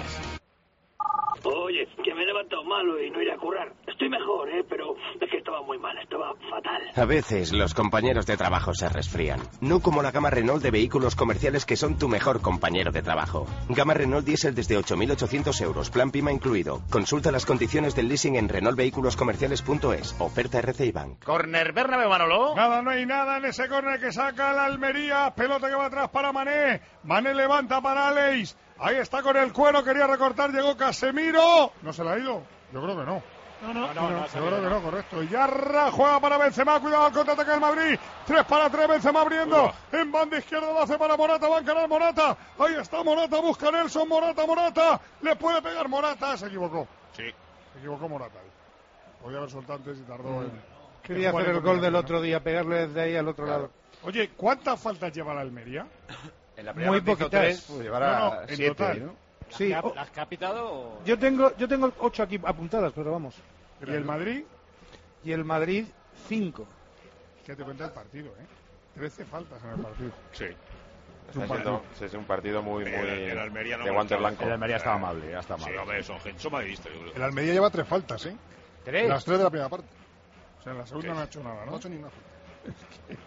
Oye, que me he levantado malo y no iré a currar. Estoy mejor, ¿eh? Pero es que estaba muy mal, estaba fatal. A veces los compañeros de trabajo se resfrían. No como la gama Renault de vehículos comerciales que son tu mejor compañero de trabajo. Gama Renault Diesel desde ocho mil ochocientos euros, plan PIMA incluido. Consulta las condiciones del leasing en renault vehículos comerciales punto es. Oferta R C I Bank. Corner Bernabéu, Manolo. Nada, no hay nada en ese corner que saca la Almería. Pelota que va atrás para Mané. Mané levanta para Aleix. Ahí está con el cuero, quería recortar, llegó Casemiro. ¿No se le ha ido? Yo creo que no. No, no, no, no, no yo creo que no, correcto. Yarra juega para Benzema, cuidado al contraataque del Madrid. tres para tres, Benzema abriendo. Uh. En banda izquierda lo hace para Morata, va a encarar Morata. Ahí está Morata, busca Nelson, Morata, Morata. Le puede pegar Morata, se equivocó. Sí. Se equivocó Morata. Podía haber soltado antes y tardó en... Quería hacer el gol del otro día, pegarle desde ahí al otro claro. lado. Oye, ¿cuántas faltas lleva la Almería? En la muy poquitas. Pues llevará no, no, en siete, total. ¿no? Sí. ¿Las, ¿Las que ha pitado? O... Yo tengo, yo tengo ocho aquí apuntadas, pero vamos. ¿Y el Madrid? Y el Madrid, cinco. ¿Qué te cuenta el partido, eh? Trece faltas en el partido. Sí. Está siendo, es un partido muy, muy el, el Almería no de guante blanco. El Almería está amable, ya está amable. Sí, hombre, son, son madridistas, yo creo. El Almería lleva tres faltas, ¿eh? ¿Tres? Las tres de la primera parte. O sea, en la segunda ¿Qué? No ha hecho nada, ¿no? No ha hecho ni una falta.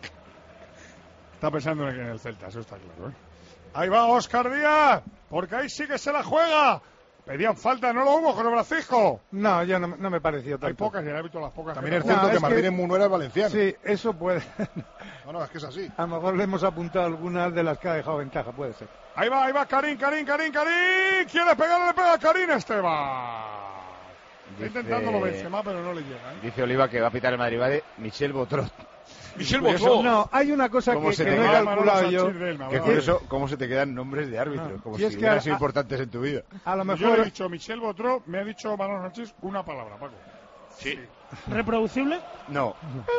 Está pensando en el Celta, eso está claro, ¿eh? Ahí va Óscar Díaz, porque ahí sí que se la juega. Pedían falta, no lo hubo con el Bracisco. No, ya no, no me pareció tanto. Hay pocas, y el hábito las pocas. También es cierto no, que es Martínez que... Munuera es valenciano. Sí, eso puede. No, no, es que es así. A lo mejor le hemos apuntado algunas de las que ha dejado ventaja, puede ser. Ahí va, ahí va Karim, Karim, Karim, Karim. Quiere pegarle, le pega a Karim Esteban. Dice... Está intentándolo Benzema, pero no le llega, ¿eh? Dice Oliva que va a pitar el Madrid, ¿vale? Michel Botrot. Michel Botrot. No, hay una cosa que, que no he calculado yo. Que curioso cómo se te quedan nombres de árbitros, no. como si, si hubieran sido importantes en tu vida. A lo mejor... Yo le he dicho Michel Botrot, me ha dicho Manolo Sánchez una palabra, Paco. Sí. ¿Reproducible? No.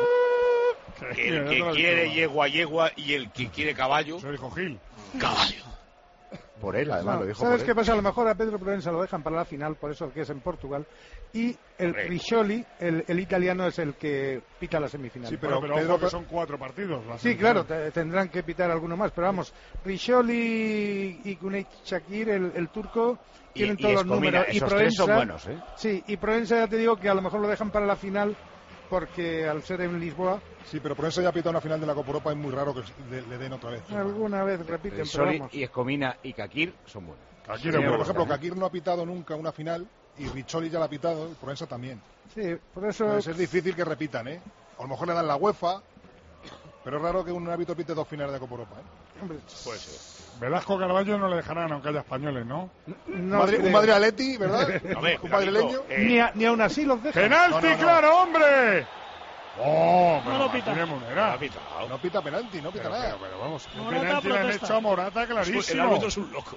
El que quiere yegua, yegua, y el que quiere caballo... Eso dijo Gil. Caballo. Por él, además, no, lo dijo ¿sabes por qué él? pasa? A lo mejor a Pedro Proenza lo dejan para la final, por eso que es en Portugal. Y el Riccioli, el, el italiano, es el que pita la semifinal. Sí, pero, bueno, pero Pedro, ojo que son cuatro partidos. Sí, claro, te, tendrán que pitar alguno más. Pero vamos, Riccioli y Cüneyt Çakır, el, el turco, y, tienen todos y los números. Esos y Proenza, tres son buenos, ¿eh? Sí, y Proenza ya te digo que a lo mejor lo dejan para la final, porque al ser en Lisboa... Sí, pero Proenza ya ha pitado una final de la Copa Europa, es muy raro que le, le den otra vez. Alguna vez repiten, Riccioli pero vamos. y Escomina y Çakır son buenos. Çakır, sí, por ejemplo, Çakır no ha pitado nunca una final y Riccioli ya la ha pitado y Proenza también. Sí, por eso... Entonces es difícil que repitan, ¿eh? A lo mejor le dan la UEFA, pero es raro que un árbitro pite dos finales de Copa Europa, ¿eh? Hombre, puede ser. Velasco Carballo no le dejarán, aunque haya españoles, ¿no? no Madrid, un Madrid Atleti, ¿verdad? A ver, un madrileño. Eh. Ni, a, ni aún así los dejan. ¡Penalti, no, no, no. claro, hombre! ¡Oh, no lo pita. No pita. no pita penalti, no pita pero, nada. Pero, pero vamos, el Morata penalti le han protesta. hecho a Morata clarísimo. El árbitro es un loco.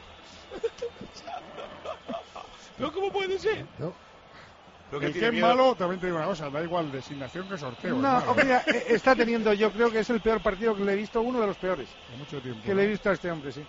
¿No? ¿Cómo puede ser? No. Lo que el que es malo, también te digo una cosa, da igual designación que sorteo. No, hombre, está teniendo, yo creo que es el peor partido que le he visto, uno de los peores. De mucho tiempo. Que ¿no? le he visto a este hombre, sí.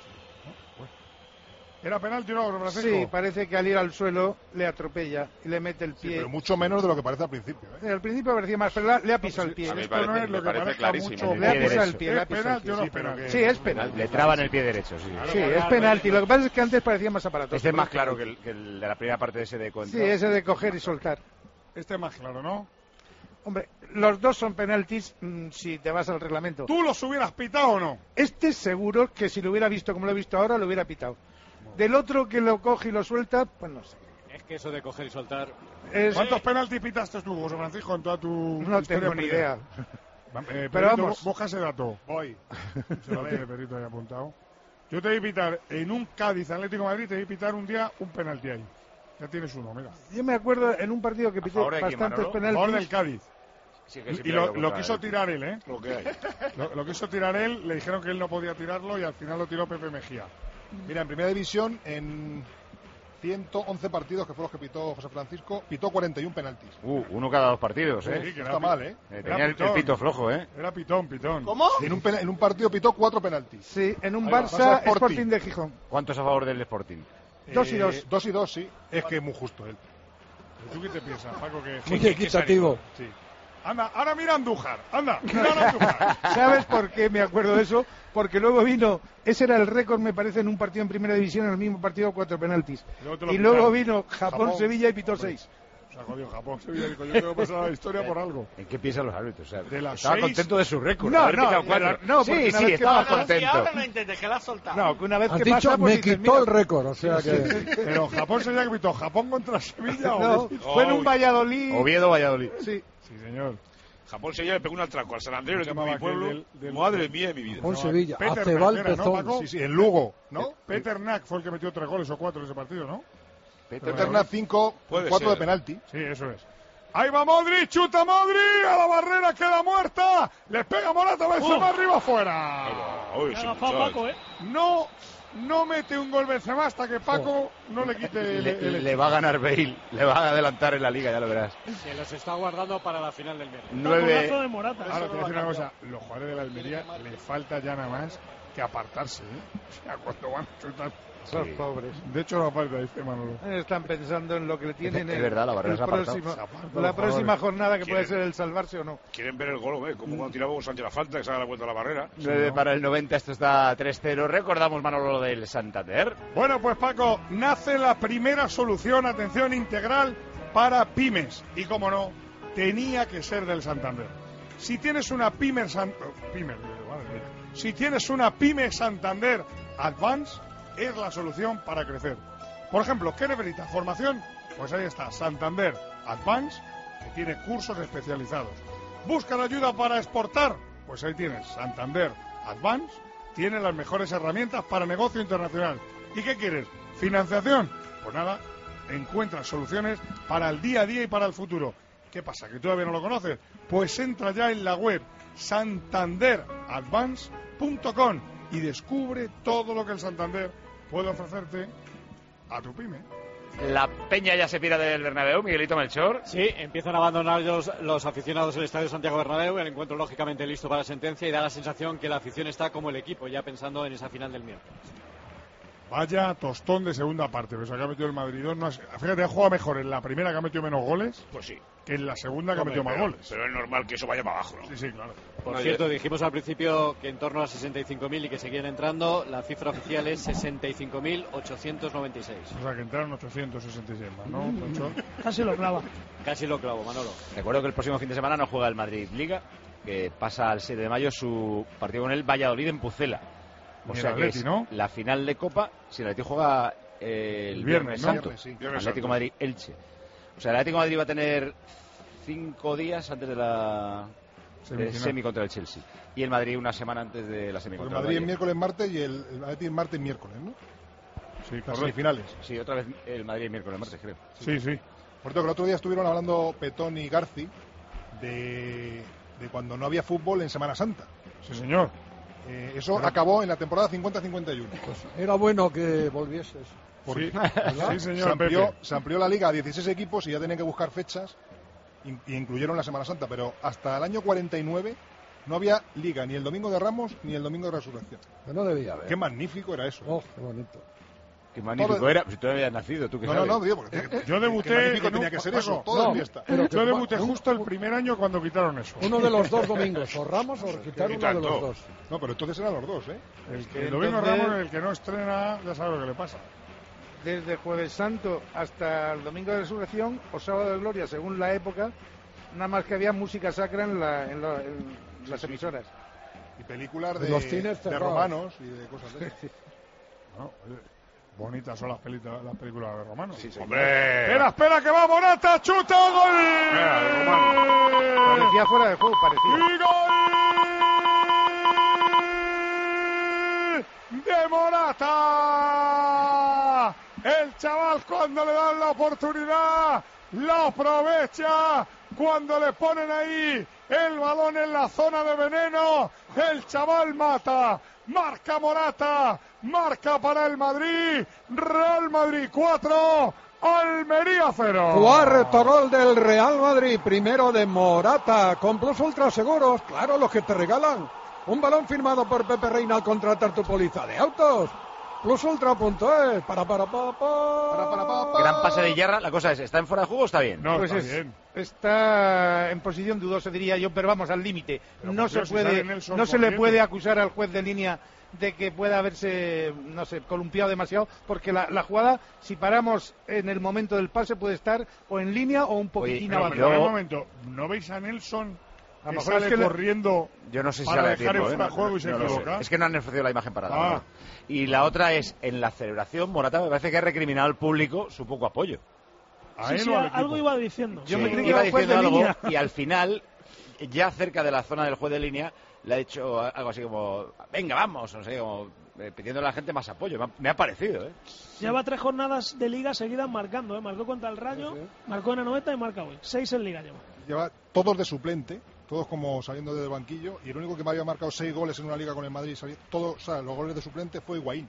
¿Era penalti o no, Francisco? Sí, parece que al ir al suelo le atropella y le mete el pie. Sí, pero mucho menos de lo que parece al principio. ¿eh? Al principio parecía más, pero le ha pisado el pie. A mí Esto parece, no es lo que parece clarísimo. Mucho. Le ha pisado el pie, le ha ¿Es pisado el penalti o no pie. es penalti? Sí, es penalti. Le traban el pie derecho, sí. Sí, es penalti. Lo que pasa es que antes parecía más aparatoso. Este es más claro que el, que el de la primera parte de ese de contra. Sí, ese de coger y soltar. Este es más claro, ¿no? Hombre, los dos son penaltis mmm, si te vas al reglamento. ¿Tú los hubieras pitado o no? Este seguro que si lo hubiera visto como lo he visto ahora, lo hubiera pitado. Del otro que lo coge y lo suelta, pues no sé. Es que eso de coger y soltar. Es... ¿Cuántos penaltis pitaste tú, José Francisco, en toda tu No tengo ni idea. Eh, Pero Perito, vamos. Busca ese dato. Voy. Se lo tiene Perito ahí apuntado. Yo te voy a pitar en un Cádiz Atlético de Madrid, te voy a pitar un día un penalti ahí. Ya tienes uno, mira. Yo me acuerdo en un partido que pité bastantes A penaltis. favor del Cádiz. Sí, que y siempre lo, hay lo contra quiso él. tirar él, ¿eh? Lo que hay. Lo, lo quiso tirar él, le dijeron que él no podía tirarlo y al final lo tiró Pepe Mejía. Mira, en primera división, en ciento once partidos, que fueron los que pitó José Francisco, pitó cuarenta y uno penaltis. Uh, uno cada dos partidos, ¿eh? Sí, que No era está pi- mal, ¿eh? Eh, era tenía el, el pitón. pito flojo, ¿eh? Era pitón, pitón. En un, pena- en un partido pitó cuatro penaltis. Sí, en un Ahí va, Barça Barça Sporting. Sporting de Gijón. ¿Cuántos a favor del Sporting? Dos y Eh, dos. Dos y dos, sí. Es que es muy justo él. ¿Tú qué te piensas, Paco? Que, Muy que- equitativo. Sí. Anda, ahora mira a Andújar. Anda, mira a Andújar. ¿Sabes por qué me acuerdo de eso? Porque luego vino, ese era el récord, me parece, en un partido en primera división, en el mismo partido, cuatro penaltis. Luego te lo Y luego pitaron. vino Japón-Sevilla y pitó Pues, seis. O sea, jodido, Japón, Sevilla, dijo, yo tengo que pasar a la historia por algo. ¿En qué piensan los árbitros? O sea, De las estaba seis- contento de su récord. No, haber no, pitado cuatro. pero- no, porque sí, una sí, vez que estaba pasa- contento. Y ahora no intentes, que la has soltado. No, que una vez Has que dicho, pasa, pues me dices, quitó mira, el récord, o sea que... Pero Japón sería que pitó Japón contra Sevilla o... no, fue en un Uy. Valladolid. Oviedo, Valladolid. Sí. Sí, señor. Japón Sevilla le pegó un atraco al San Andrés, el equipo de mi llamaba pueblo. aquel del- del- Madre mía de mi vida. Con Sevilla. Peter Acebal Nack era, ¿no, Pezón. Paco? Sí, sí, en Lugo, ¿no? Eh, Peter Nack fue el que metió tres goles o cuatro en ese partido, ¿no? Peter Nack cinco, Puede cuatro ser. de penalti. Sí, eso es. Ahí va Modric, chuta Modric, a la barrera, queda muerta. Les pega Morata, Benzema arriba, afuera. Uy, Me ese ha agafado muchacho. Paco, ¿eh? No, no mete un gol Benzema hasta que Paco no le quite el... Le, el- le va a ganar Bale, le va a adelantar en la liga, ya lo verás. Se los está guardando para la final del miércoles. Nueve, Taconazo de Morata. Ahora te voy a decir una cosa, los jugadores de la Almería le falta ya nada más que apartarse, ¿eh? O sea, cuando van a chutar. Los pobres. De hecho, no falta, dice Manolo. Están pensando en lo que tienen Es en verdad, la barrera el se ha apartado. próximo- Se apartan la los próxima jugadores. jornada que puede ¿Quieren? ser el salvarse o no. Quieren ver el gol, ¿eh? Como cuando tiraba Sánchez la falta, que se da la vuelta a la barrera. nueve para el noventa, esto está tres cero. Recordamos, Manolo, lo del Santander. Bueno, pues Paco, nace la primera solución, atención, integral para pymes. Y como no, tenía que ser del Santander. Si tienes una pyme, San- oh, pyme, madre mía. Si tienes una pyme Santander Advance, es la solución para crecer. Por ejemplo, ¿qué necesitas? ¿Formación? Pues ahí está, Santander Advance, que tiene cursos especializados. ¿Buscan ayuda para exportar? Pues ahí tienes, Santander Advance, tiene las mejores herramientas para negocio internacional. ¿Y qué quieres? ¿Financiación? Pues nada, encuentra soluciones para el día a día y para el futuro. ¿Qué pasa? ¿Que todavía no lo conoces? Pues entra ya en la web santander advance punto com y descubre todo lo que el Santander puede ofrecerte a tu pyme. La Peña ya se pira del Bernabéu, Miguelito Melchor. Sí, empiezan a abandonar los, los aficionados del Estadio Santiago Bernabéu. El encuentro, lógicamente, listo para la sentencia y da la sensación que la afición está como el equipo, ya pensando en esa final del miércoles. Vaya tostón de segunda parte, pero se ha metido el Madrid. No ha- fíjate, ha jugado mejor en la primera, que ha metido menos goles, Pues sí. que en la segunda, que ha Hombre, metido más pero, goles. pero es normal que eso vaya para abajo, ¿no? Sí, sí, claro. Por No, cierto, yo- dijimos al principio que en torno a sesenta y cinco mil y que seguían entrando. La cifra oficial es sesenta y cinco mil ochocientos noventa y seis. O sea, que entraron ochocientos sesenta y seis más, ¿no, Pancho? Casi lo clava. Casi lo clavo, Manolo. Recuerdo que el próximo fin de semana no juega el Madrid Liga, que pasa al siete de mayo su partido con el Valladolid en Pucela. O Ni el sea que Atleti, es ¿no? la final de Copa, si el Atlético juega eh, el, El viernes, viernes, ¿no? Santo, Viernes, sí. Viernes Atlético Santo. Madrid-Elche. O sea, el Atlético de Madrid va a tener cinco días antes de la de Semifinal. semi contra el Chelsea. Y el Madrid una semana antes de la semi Porque contra Madrid es el Bayern. miércoles, martes y el, el Madrid es martes, miércoles, ¿no? Sí, Las correcto. semifinales. Sí, otra vez el Madrid es miércoles, martes, creo. Sí, sí. Por cierto, que el otro día estuvieron hablando Petón y Garci de, de cuando no había fútbol en Semana Santa. Sí, señor. Eh, eso acabó en la temporada cincuenta cincuenta y uno. Pues era bueno que volvieses. Sí, ¿Verdad? sí, señor. se, amplió, Pepe. se amplió la liga a dieciséis equipos y ya tenían que buscar fechas in- y incluyeron la Semana Santa, pero hasta el año cuarenta y nueve no había liga ni el domingo de Ramos ni el domingo de Resurrección. Que no debía haber. Qué magnífico era eso. Oh, qué bonito. Qué magnífico Todo- era, si tú habías nacido, tú que No, no, sabes. no, digo, porque Yo qué debuté magnífico en un- tenía que ser Paco, eso, todo no, en fiesta. pero que- Yo debuté un- justo el primer año cuando quitaron eso. Uno de los dos domingos, o Ramos o quitar uno de los tanto. dos. No, pero entonces eran los dos, ¿eh? El, que el domingo entonces- Ramos, el que no estrena, ya sabe lo que le pasa. Desde Jueves Santo hasta el Domingo de Resurrección o Sábado de Gloria, según la época, nada más que había música sacra en, la- en la- en las emisoras. Y películas de, Los cines de cerrados. romanos y de cosas de esas. No, oye, Bonitas son las, películas, las películas de Romano. Sí, sí. ¡Hombre! Espera, espera, que va Morata, chuta, gol. Parecía fuera de juego, parecía. ¡Y gol de Morata! El chaval, cuando le dan la oportunidad, la aprovecha. Cuando le ponen ahí el balón en la zona de veneno, el chaval mata. Marca Morata, marca para el Madrid. Real Madrid cuatro, Almería cero. Cuarto gol del Real Madrid, primero de Morata, con Plus Ultra Seguros, claro, los que te regalan un balón firmado por Pepe Reina al contratar tu póliza de autos. plus ultra punto es, para para para para para para. Gran pase de Yarra, la cosa es, ¿está en fuera de juego o está bien? No, pues está es, bien. Está en posición dudosa, diría yo, pero vamos, al límite. No se si puede, Nelson no se le corriendo. puede acusar al juez de línea de que pueda haberse, no sé, columpiado demasiado, porque la, la jugada, si paramos en el momento del pase, puede estar o en línea o un poquitín Pero, avanzado. pero, un momento, ¿no veis a Nelson A lo que mejor sale es que le- corriendo Yo no sé si para sale a dejar tiempo, en ¿eh? fuera de juego y se No lo sé. equivoca? Es que no han ofrecido la imagen para Ah. nada. Y la otra es, en la celebración, Morata me parece que ha recriminado al público su poco apoyo. ¿A Sí, él sí, o al a- equipo? algo iba diciendo. Sí, Yo me creí que iba era juez diciendo de algo línea. y al final, ya cerca de la zona del juez de línea, le ha dicho algo así como, venga, vamos, no sé, como eh, pidiendo a la gente más apoyo. Me ha, me ha parecido, ¿eh? Lleva tres jornadas de liga seguidas marcando, ¿eh? Marcó contra el Rayo, marcó en la noventa y marca hoy. Seis en liga lleva. Lleva todos de suplente, todos como saliendo del banquillo, y el único que me había marcado seis goles en una liga con el Madrid, sali- todos, o sea, los goles de suplente fue Higuaín.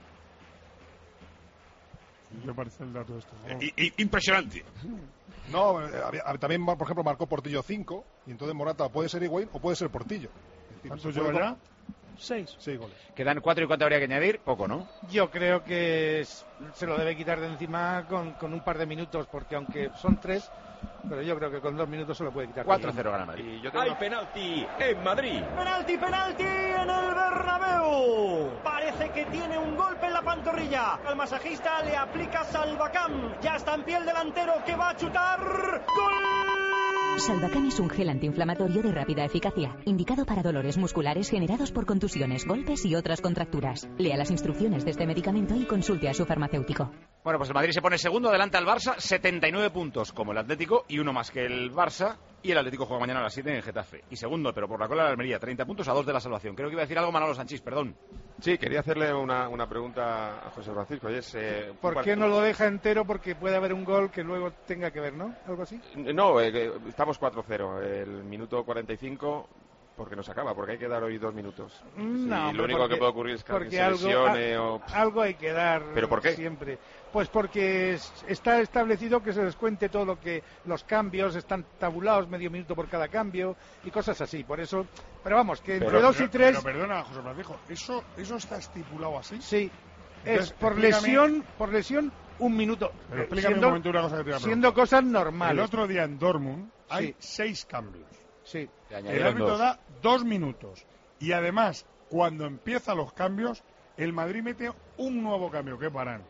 ¿Qué parece el dato este? ¿no? I- i- impresionante. No, eh, había- había- también, por ejemplo, marcó Portillo cinco, y entonces Morata puede ser Higuaín o puede ser Portillo. Es decir, ¿Cuántos se puede lleva co- ya? Seis. Seis goles. Quedan cuatro y cuánto habría que añadir, poco, ¿no? Yo creo que es- se lo debe quitar de encima con, con un par de minutos, porque aunque son tres, pero yo creo que con dos minutos se lo puede quitar. cuatro cero gana Madrid. Y yo tengo Hay penalti en Madrid. Penalti, penalti en el Bernabéu. Parece que tiene un golpe en la pantorrilla. Al masajista le aplica Salvacam. Ya está en pie el delantero que va a chutar. ¡Gol! Salvacam es un gel antiinflamatorio de rápida eficacia, indicado para dolores musculares generados por contusiones, golpes y otras contracturas. Lea las instrucciones de este medicamento y consulte a su farmacéutico. Bueno, pues el Madrid se pone segundo, adelante al Barça, setenta y nueve puntos como el Atlético y uno más que el Barça. Y el Atlético juega mañana a las siete en Getafe. Y segundo, pero por la cola de la Almería, treinta puntos a dos de la salvación. Creo que iba a decir algo Manolo Sanchís, perdón. Sí, quería hacerle una, una pregunta a José Francisco. Oye, es, eh, ¿Por un qué par- no lo deja entero? Porque puede haber un gol que luego tenga que ver, ¿no? Algo así. No, eh, que estamos cuatro cero. El minuto cuarenta y cinco, porque nos acaba, porque hay que dar hoy dos minutos. Sí, No, lo hombre, único porque- que puede ocurrir es que alguien porque se algo, lesione a- o... algo hay que dar. ¿Pero por qué? Siempre. Pues porque es- está establecido que se descuente todo lo que los cambios están tabulados, medio minuto por cada cambio y cosas así. Por eso, pero vamos, que entre Pero- dos y pero- tres, Pero perdona, José Francisco, ¿eso, ¿eso está estipulado así? sí, Entonces, es por explícame- lesión, por lesión un minuto. Pero explícame Siendo- un momento una cosa que te iba a siendo preguntar. cosas normales. El otro día en Dortmund hay Sí. seis cambios. Sí. Le El añadieron árbitro dos. da dos minutos. Y además, cuando empiezan los cambios, el Madrid mete un nuevo cambio, que es Varane.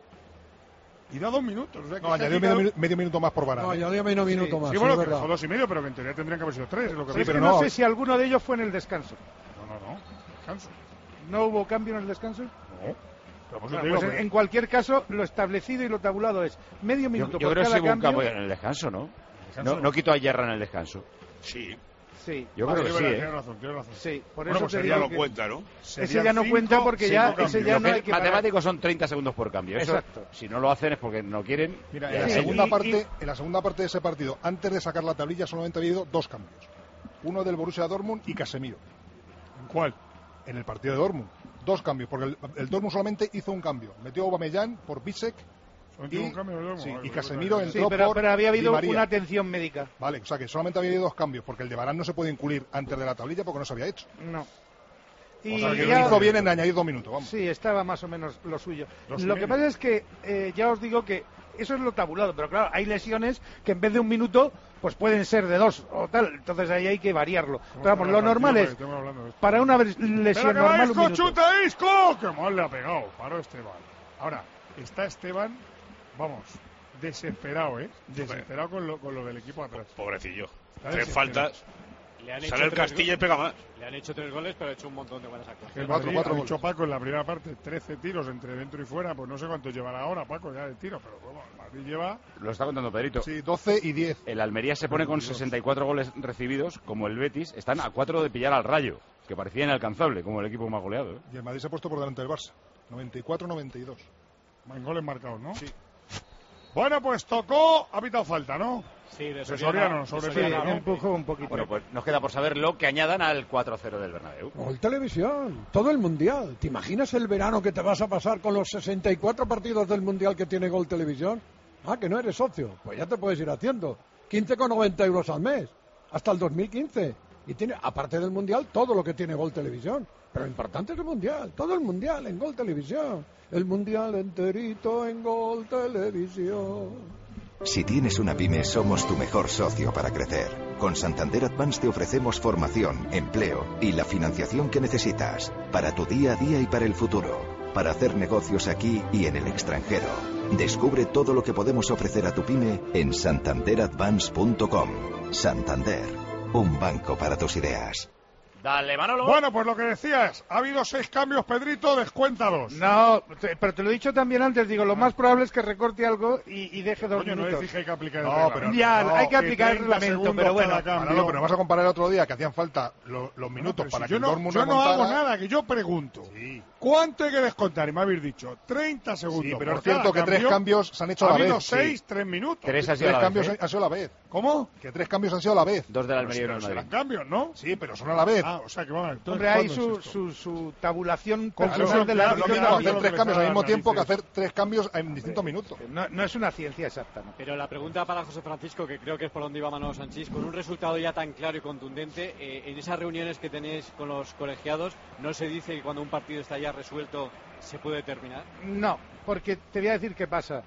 Y da dos minutos. O sea, que No, se ha añadió quitado- medio, medio minuto más por Varane. No, añadió medio minuto más. Sí, sí, bueno, es que verdad. dejó dos y medio, pero que en teoría tendrían que haber sido tres. Es lo que Sí, pasa. pero no, sé si alguno de ellos fue en el descanso. No, no, no. Descanso. ¿No hubo cambio en el descanso? No. Pero por eso Bueno, te digo pues que- en, en cualquier caso, lo establecido y lo tabulado es medio Yo, minuto yo por creo que cada sí hubo un cambio. cambio en el descanso, ¿no? descanso No, no. no quitó a Yarra en el descanso. Sí. Sí. Yo Ah, creo que sí, sí, verdad, ¿eh? Tienes razón, tienes razón. Sí, por Bueno, eso pues te sería digo lo que cuenta, ¿no? ese Serían ya no cinco- cuenta porque cinco ya cambios. ese ya Lo no que hay es que pagar. matemático son treinta segundos por cambio. Eso, Exacto. si no lo hacen es porque no quieren. Mira, y en la, ahí- segunda y- parte, y- en la segunda parte de ese partido, antes de sacar la tablilla, solamente había habido dos cambios. Uno del Borussia Dortmund y Casemiro. ¿En cuál? En el partido de Dortmund. Dos cambios, porque el, el Dortmund solamente hizo un cambio. Metió a Aubameyang por Bisek Solamente y, un cambio de Dortmund. sí, Vale, y pues, Casemiro vale. Sí, entró pero, por pero había Di habido María. una atención médica. Vale, o sea que solamente había habido dos cambios, porque el de Varane no se puede incluir antes de la tablilla porque no se había hecho. No. O sea que ya- hizo bien en añadir dos minutos, vamos. Sí, estaba más o menos lo suyo. Dos y Lo que medio. pasa es que eh, ya os digo que eso es lo tabulado, pero claro, hay lesiones que en vez de un minuto, pues pueden ser de dos o tal. Entonces ahí hay que variarlo. Pero vamos, lo normal es, Estamos hablando de esto. para una ves- ¡Espera lesión que va normal, un Isco, minuto. chuta Isco! ¡Qué mal le ha pegado! Paró Esteban. Ahora, está Esteban, vamos, desesperado, ¿eh? Desesperado con lo, con lo del equipo atrás. Pobrecillo. Está Tres desesperado. faltas. Le han hecho Sale el tres Castilla y go- pega más. Le han hecho tres goles, pero ha hecho un montón de buenas El actuaciones. Madrid, ha dicho Paco en la primera parte, trece tiros entre dentro y fuera, pues no sé cuántos llevará ahora, Paco, ya de tiro, pero bueno, el Madrid lleva... Lo está contando Pedrito. Sí, doce y diez. El Almería se pone con sesenta y cuatro goles recibidos, como el Betis. Están a cuatro de pillar al Rayo, que parecía inalcanzable, como el equipo más goleado. ¿eh? Y el Madrid se ha puesto por delante del Barça. noventa y cuatro noventa y dos. Más goles marcados, ¿no? Sí. Bueno, pues tocó, ha pitado falta, ¿no? Sí, de De Soriano, Soriano, sobre de Soriano, Fera, ¿no? ¿no? Empujó un poquito. Bueno, pues nos queda por saber lo que añadan al cuatro cero del Bernabéu. Gol Televisión, todo el Mundial. ¿Te imaginas el verano que te vas a pasar con los sesenta y cuatro partidos del Mundial que tiene Gol Televisión? Ah, que no eres socio. Pues ya te puedes ir haciendo. quince con noventa euros al mes. Hasta el dos mil quince. Y tiene, aparte del Mundial, todo lo que tiene Gol Televisión. Pero lo importante es el Mundial. Todo el Mundial en Gol Televisión. El Mundial enterito en Gol Televisión. Si tienes una pyme, somos tu mejor socio para crecer. Con Santander Advance te ofrecemos formación, empleo y la financiación que necesitas para tu día a día y para el futuro, para hacer negocios aquí y en el extranjero. Descubre todo lo que podemos ofrecer a tu pyme en santander advance punto com. Santander, un banco para tus ideas. Dale, Manolo. Bueno, pues lo que decías, ha habido seis cambios, Pedrito, descuéntalos. No, te- pero te lo he dicho también antes, digo, lo más probable es que recorte algo y, y deje dos Coño, no minutos. decís que hay que aplicar el No, reglamento. pero- Ya, no, hay que que aplicar el treinta reglamento, segundos pero bueno. cada cambio. Manolo, pero vas a comparar el otro día que hacían falta lo- los minutos Pero para si que yo el no, Dortmund yo no remontara. hago nada, que yo pregunto. Sí. ¿Cuánto hay que descontar? Y me habéis dicho treinta segundos. Sí, pero por es cierto cada que tres cambio. cambios se han hecho a Ha la habido vez. seis, Sí. tres minutos. Tres ha sido Tres a la cambios vez, ¿eh? han sido a la vez. ¿Cómo? Que tres cambios han sido a la vez. Dos del Almería y uno Pero del serán Madrid. cambios, ¿no? Sí, pero son a la vez. Ah, o sea que van a... entonces, Hombre, hay ¿cuándo su, es esto? su, su tabulación Claro, personal del claro, Lo árbitro. mismo claro, hacer lo tres que cambios les al mismo da tiempo que narices. hacer tres cambios en distintos minutos. No, no es una ciencia exacta, ¿no? Pero la pregunta para José Francisco, que creo que es por donde iba Manolo Sanchís, con un resultado ya tan claro y contundente, eh, en esas reuniones que tenéis con los colegiados, ¿no se dice que cuando un partido está ya resuelto se puede terminar? No, porque te voy a decir qué pasa.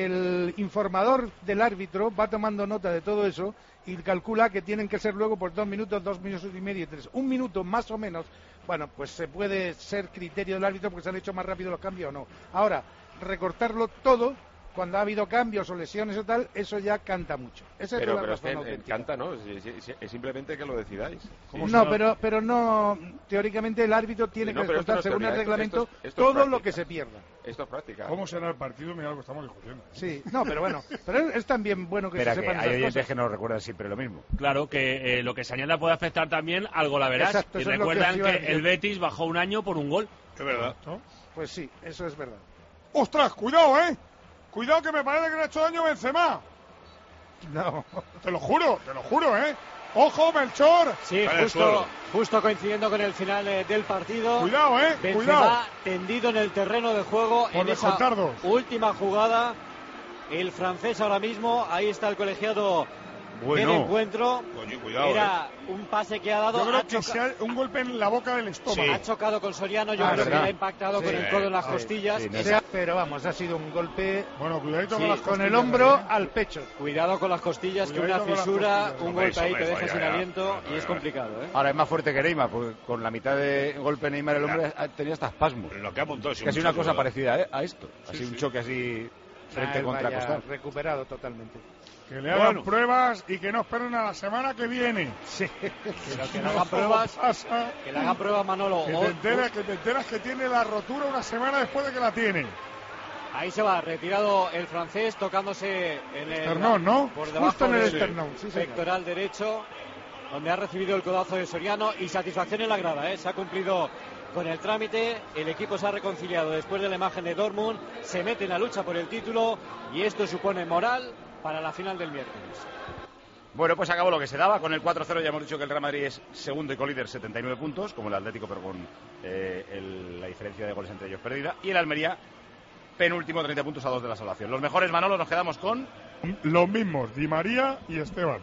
El informador del árbitro va tomando nota de todo eso y calcula que tienen que ser luego por dos minutos, dos minutos y medio y tres. Un minuto más o menos, bueno, pues se puede ser criterio del árbitro porque se han hecho más rápido los cambios o no. Ahora, recortarlo todo, cuando ha habido cambios o lesiones o tal, eso ya canta mucho. Esa Pero, es la pero es razón que auténtica. encanta, ¿no? Es, es- es simplemente que lo decidáis. No, pero, pero no, teóricamente el árbitro tiene Sí, no, que pero esto descontar no es según teoría, el esto- reglamento esto es- esto es todo lo práctica. que se pierda. Esto es práctica. ¿Cómo será el partido? Mira lo que estamos discutiendo. Sí, no, pero bueno, pero es, es también bueno que Espera, se que sepan hay esas oyentes cosas. que nos recuerdan siempre lo mismo. Claro, que eh, lo que se añada puede afectar también al golaveras. Exacto, Y eso es lo que recuerdan os iba a que, decir. el Betis bajó un año por un gol. Es verdad. Pues sí, eso es verdad. ¡Ostras, cuidado, eh! Cuidado que me parece que le ha hecho daño Benzema. No. Te lo juro, te lo juro, ¿eh? ¡Ojo, Melchor! Sí, Cae al justo, suelo. justo coincidiendo con el final eh, del partido. Cuidado, eh, Benzema cuidado. tendido en el terreno de juego Por en esa descontar dos. última jugada. El francés ahora mismo, ahí está el colegiado Bueno. del encuentro. Coño, cuidado, Era un pase que ha dado. Yo creo ha que choca- sea un golpe en la boca del estómago. Ha chocado con Soriano, yo Ah, creo que verdad. le ha impactado Sí. con el codo en las Sí, costillas. sí, no sé. Pero vamos, ha sido un golpe Bueno, cuidadito Sí, con las con el costillas, hombro ¿eh? al pecho. Cuidado con las costillas, que Cuidadito una con las fisura, costillas. un Hombre, golpe ahí eso, te eso, deja ya, sin ya. aliento y es complicado, ¿eh? Ahora es más fuerte que Neymar, porque con la mitad de golpe Neymar el hombre ha- tenía hasta espasmos. Lo que ha apuntado es Casi un una choque, cosa ¿verdad? parecida ¿eh? a esto. Sí, Así un sí. choque así frente Ah, contra vaya, costal. recuperado totalmente. Que le hagan Bueno. pruebas y que no esperen a la semana que viene. Sí. Pero que le No hagan pruebas, pasa. que le hagan pruebas, Manolo. Que O- te, enteras, que te enteras que tiene la rotura una semana después de que la tiene. Ahí se va, retirado el francés, tocándose en el Esternón, ¿no? por debajo Justo en el del esternón, sí, señor. pectoral derecho, donde ha recibido el codazo de Soriano y satisfacción en la grada, ¿eh? Se ha cumplido con el trámite, el equipo se ha reconciliado después de la imagen de Dortmund, se mete en la lucha por el título y esto supone moral para la final del miércoles. Bueno, pues acabó lo que se daba. Con el cuatro cero ya hemos dicho que el Real Madrid es segundo y colíder, setenta y nueve puntos, como el Atlético, pero con eh, el- la diferencia de goles entre ellos perdida. Y el Almería, penúltimo, treinta puntos a dos de la salvación. Los mejores, Manolo, nos quedamos con Los mismos, Di María y Esteban.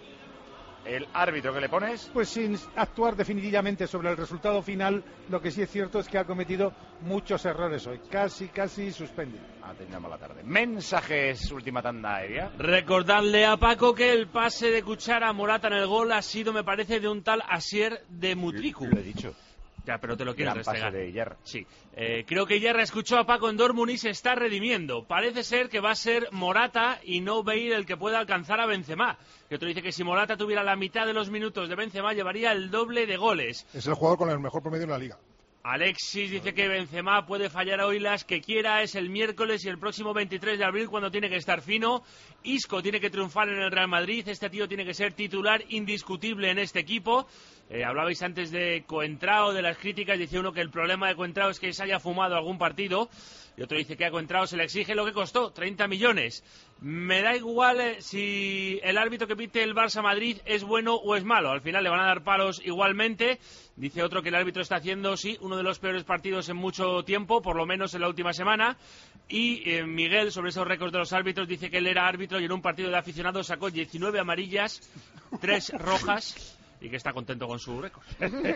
el árbitro que le pones. Pues sin actuar definitivamente sobre el resultado final, lo que sí es cierto es que ha cometido muchos errores hoy. Casi, casi suspende. Ha tenido mala tarde. Mensajes, última tanda aérea. Recordarle a Paco que el pase de Cuchara a Morata en el gol ha sido, me parece, de un tal Asier de Mutriku. Lo he dicho. Ya, pero te lo quieres Gran pase restregar. de Iyarra. Sí. Eh, creo que Iyarra escuchó a Paco en Dortmund y se está redimiendo. Parece ser que va a ser Morata y no Bale el que pueda alcanzar a Benzema. Que otro dice que si Morata tuviera la mitad de los minutos de Benzema llevaría el doble de goles. Es el jugador con el mejor promedio en la liga. Alexis dice que Benzema puede fallar hoy las que quiera, es el miércoles y el próximo veintitrés de abril cuando tiene que estar fino. Isco tiene que triunfar en el Real Madrid, este tío tiene que ser titular indiscutible en este equipo. Eh, hablabais antes de Coentrao, de las críticas, dice uno que el problema de Coentrao es que se haya fumado algún partido. Y otro dice que a Coentrao se le exige lo que costó, treinta millones. Me da igual eh, si el árbitro que pite el Barça-Madrid es bueno o es malo. Al final le van a dar palos igualmente. Dice otro que el árbitro está haciendo, sí, uno de los peores partidos en mucho tiempo, por lo menos en la última semana. Y eh, Miguel, sobre esos récords de los árbitros, dice que él era árbitro y en un partido de aficionados sacó diecinueve amarillas, tres rojas, y que está contento con su récord.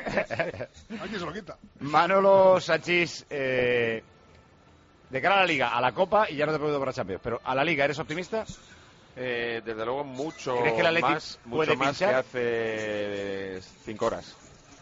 Aquí se lo quita. Manolo Sanchís, eh, de cara a la Liga, a la Copa, y ya no te pregunto para Champions, pero a la Liga, ¿eres optimista? Eh, desde luego mucho ¿Crees que el Atleti más, puede mucho más que pinchar? hace cinco horas.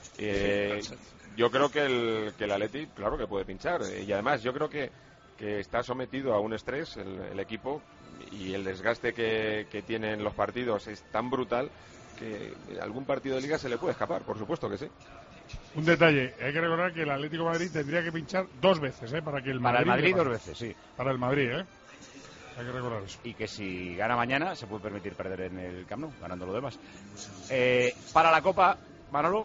Eh, yo creo que el, que el Atleti, claro que puede pinchar. Y además yo creo que, que está sometido a un estrés el, el equipo, y el desgaste que, que tienen los partidos es tan brutal que algún partido de Liga se le puede escapar, por supuesto que sí. Un detalle, hay que recordar que el Atlético de Madrid tendría que pinchar dos veces, ¿eh? Para que el Para Madrid... el Madrid le dos pase. veces, sí. Para el Madrid, ¿eh? Hay que recordar eso. Y que si gana mañana se puede permitir perder en el Camp Nou, ganando lo demás. Eh, para la Copa, Manolo.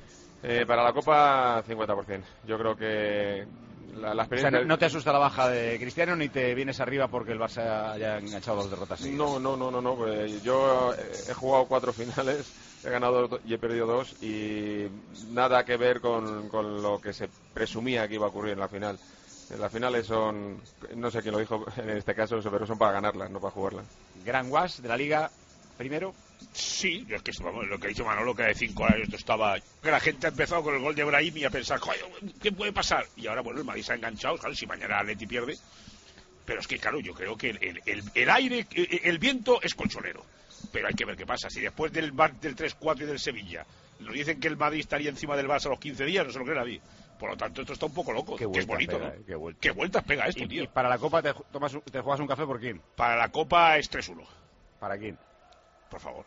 Eh, para la Copa, cincuenta por ciento. Yo creo que la, la O sea, experiencia... no, no te asusta la baja de Cristiano ni te vienes arriba porque el Barça haya enganchado dos derrotas seguidas. No, no, no, no, no. Pues yo he jugado cuatro finales, he ganado do- y he perdido dos, y nada que ver con, con lo que se presumía que iba a ocurrir en la final. En las finales son, no sé quién lo dijo en este caso, pero son para ganarlas, no para jugarlas. Gran Guas de la Liga, primero. Sí, yo es que vamos, lo que ha dicho Manolo, que de cinco años esto estaba... Que la gente ha empezado con el gol de Brahim y a pensar, joder, ¿qué puede pasar? Y ahora, bueno, el Madrid se ha enganchado, claro, si mañana Atleti pierde... Pero es que, claro, yo creo que el, el, el, el aire, el, el viento es colchonero. Pero hay que ver qué pasa. Si después del, Bar- del tres cuatro y del Sevilla nos dicen que el Madrid estaría encima del Barça a los quince días, no se lo cree nadie. Por lo tanto, esto está un poco loco. Qué Que es vueltas bonito, pega, ¿no? eh, qué vueltas. ¿Qué vueltas pega esto, Y, tío? y para la Copa te, ju- tomas, un- te juegas un café por quién. Para la Copa es tres uno. ¿Para quién? Por favor.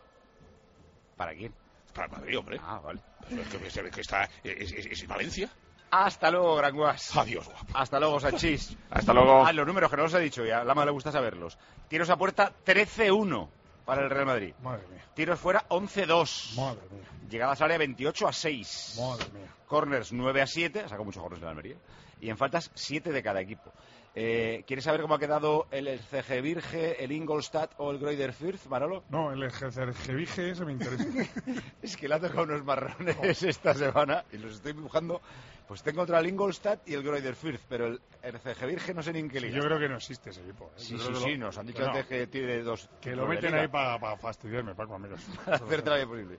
¿Para quién? Para el Madrid, hombre. Ah, vale. Pero es que, se ve que está... Es, es- es Valencia. Hasta luego, Gran Guas. Adiós, guapo. Hasta luego, Sanchís. Hasta luego. Ah, los números que no los he dicho, y a Lama le gusta saberlos. Tiros a puerta trece uno para el Real Madrid. Madre mía, Tiros fuera once dos. madre mía, Llegadas al área veintiocho a seis. madre mía. Corners nueve a siete. Ha sacado muchos corners de la Almería. Y en faltas siete de cada equipo. Eh, ¿Quieres saber cómo ha quedado el C G Virge, el Ingolstadt o el Greuther Fürth, Manolo? No, el Gevige ese me interesa. Es que le ha tocado unos marrones esta semana y los estoy dibujando. Pues tengo contra el Ingolstadt y el Greuther Fürth, pero el, el C G Virge no sé ni en qué Sí, liga. yo creo que no existe ese equipo. ¿eh? Sí, Yo sí, creo que sí, lo- nos han dicho que no, antes que tiene dos. que lo títulos de meten liga. ahí para fastidiarme, Paco, amigos. Hacerte la vida posible.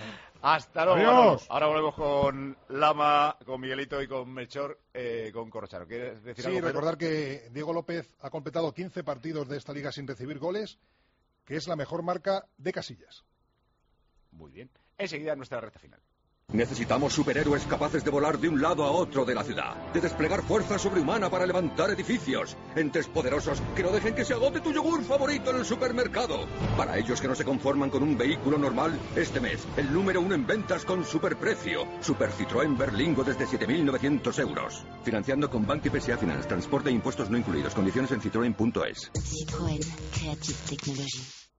Hasta luego. Adiós. Manolo. Ahora volvemos con Lama, con Miguelito y con Melchor, eh, con Corrochano. ¿Quieres decir Sí, algo, Pedro? recordar que Diego López ha completado quince partidos de esta liga sin recibir goles, que es la mejor marca de Casillas. Muy bien. Enseguida nuestra recta final. Necesitamos superhéroes capaces de volar de un lado a otro de la ciudad, de desplegar fuerza sobrehumana para levantar edificios, entes poderosos que no dejen que se agote tu yogur favorito en el supermercado. Para ellos que no se conforman con un vehículo normal, este mes, el número uno en ventas con superprecio. Super Citroën Berlingo desde siete mil novecientos euros. Financiando con Bank y P S A Finance, transporte e impuestos no incluidos. Condiciones en citroen punto es. Citroën Creative Technology.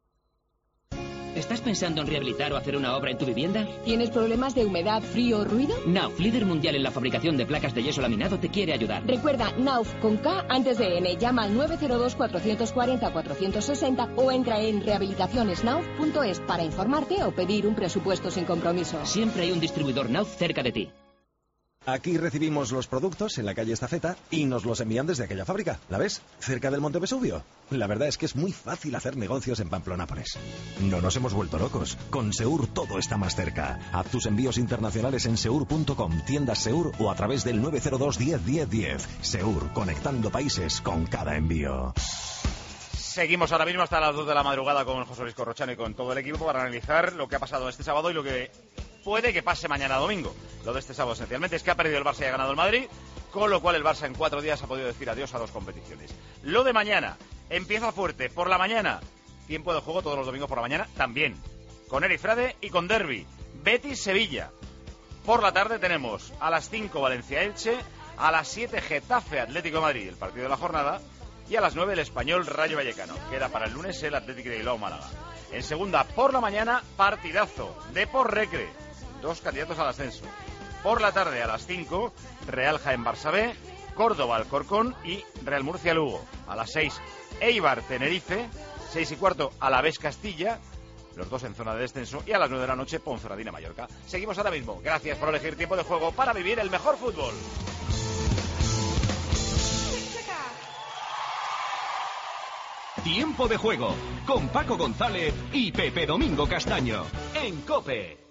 ¿Estás pensando en rehabilitar o hacer una obra en tu vivienda? ¿Tienes problemas de humedad, frío o ruido? Nauf, líder mundial en la fabricación de placas de yeso laminado, te quiere ayudar. Recuerda, Nauf con K antes de N. Llama al nueve cero dos, cuatro cuatro cero, cuatro seis cero o entra en rehabilitaciones nauf punto es para informarte o pedir un presupuesto sin compromiso. Siempre hay un distribuidor Nauf cerca de ti. Aquí recibimos los productos en la calle Estafeta y nos los envían desde aquella fábrica. ¿La ves? Cerca del Monte Vesubio. La verdad es que es muy fácil hacer negocios en Pamplonápolis. No nos hemos vuelto locos. Con Seur todo está más cerca. Haz tus envíos internacionales en seur punto com, tiendas Seur o a través del nueve cero dos, diez, diez, diez. Seur, conectando países con cada envío. Seguimos ahora mismo hasta las dos de la madrugada con José Luis Corrochano y con todo el equipo para analizar lo que ha pasado este sábado y lo que puede que pase mañana domingo. Lo de este sábado esencialmente es que ha perdido el Barça y ha ganado el Madrid, con lo cual el Barça en cuatro días ha podido decir adiós a dos competiciones. Lo de mañana empieza fuerte. Por la mañana, tiempo de juego todos los domingos por la mañana también, con Eric Frade y con Derby. Betis-Sevilla. Por la tarde tenemos a las cinco Valencia-Elche, a las siete Getafe-Atlético de Madrid, el partido de la jornada, y a las nueve el Español Rayo Vallecano. Queda para el lunes el Atlético de Bilbao-Málaga. En segunda, por la mañana, partidazo, Depor Recre, dos candidatos al ascenso. Por la tarde, a las cinco, Real Jaén-Barça B, Córdoba-Alcorcón y Real Murcia-Lugo. A las seis, Eibar-Tenerife, seis y cuarto, Alavés-Castilla, los dos en zona de descenso, y a las nueve de la noche, Ponferradina-Mallorca. Seguimos ahora mismo. Gracias por elegir tiempo de juego para vivir el mejor fútbol. Tiempo de juego con Paco González y Pepe Domingo Castaño en COPE.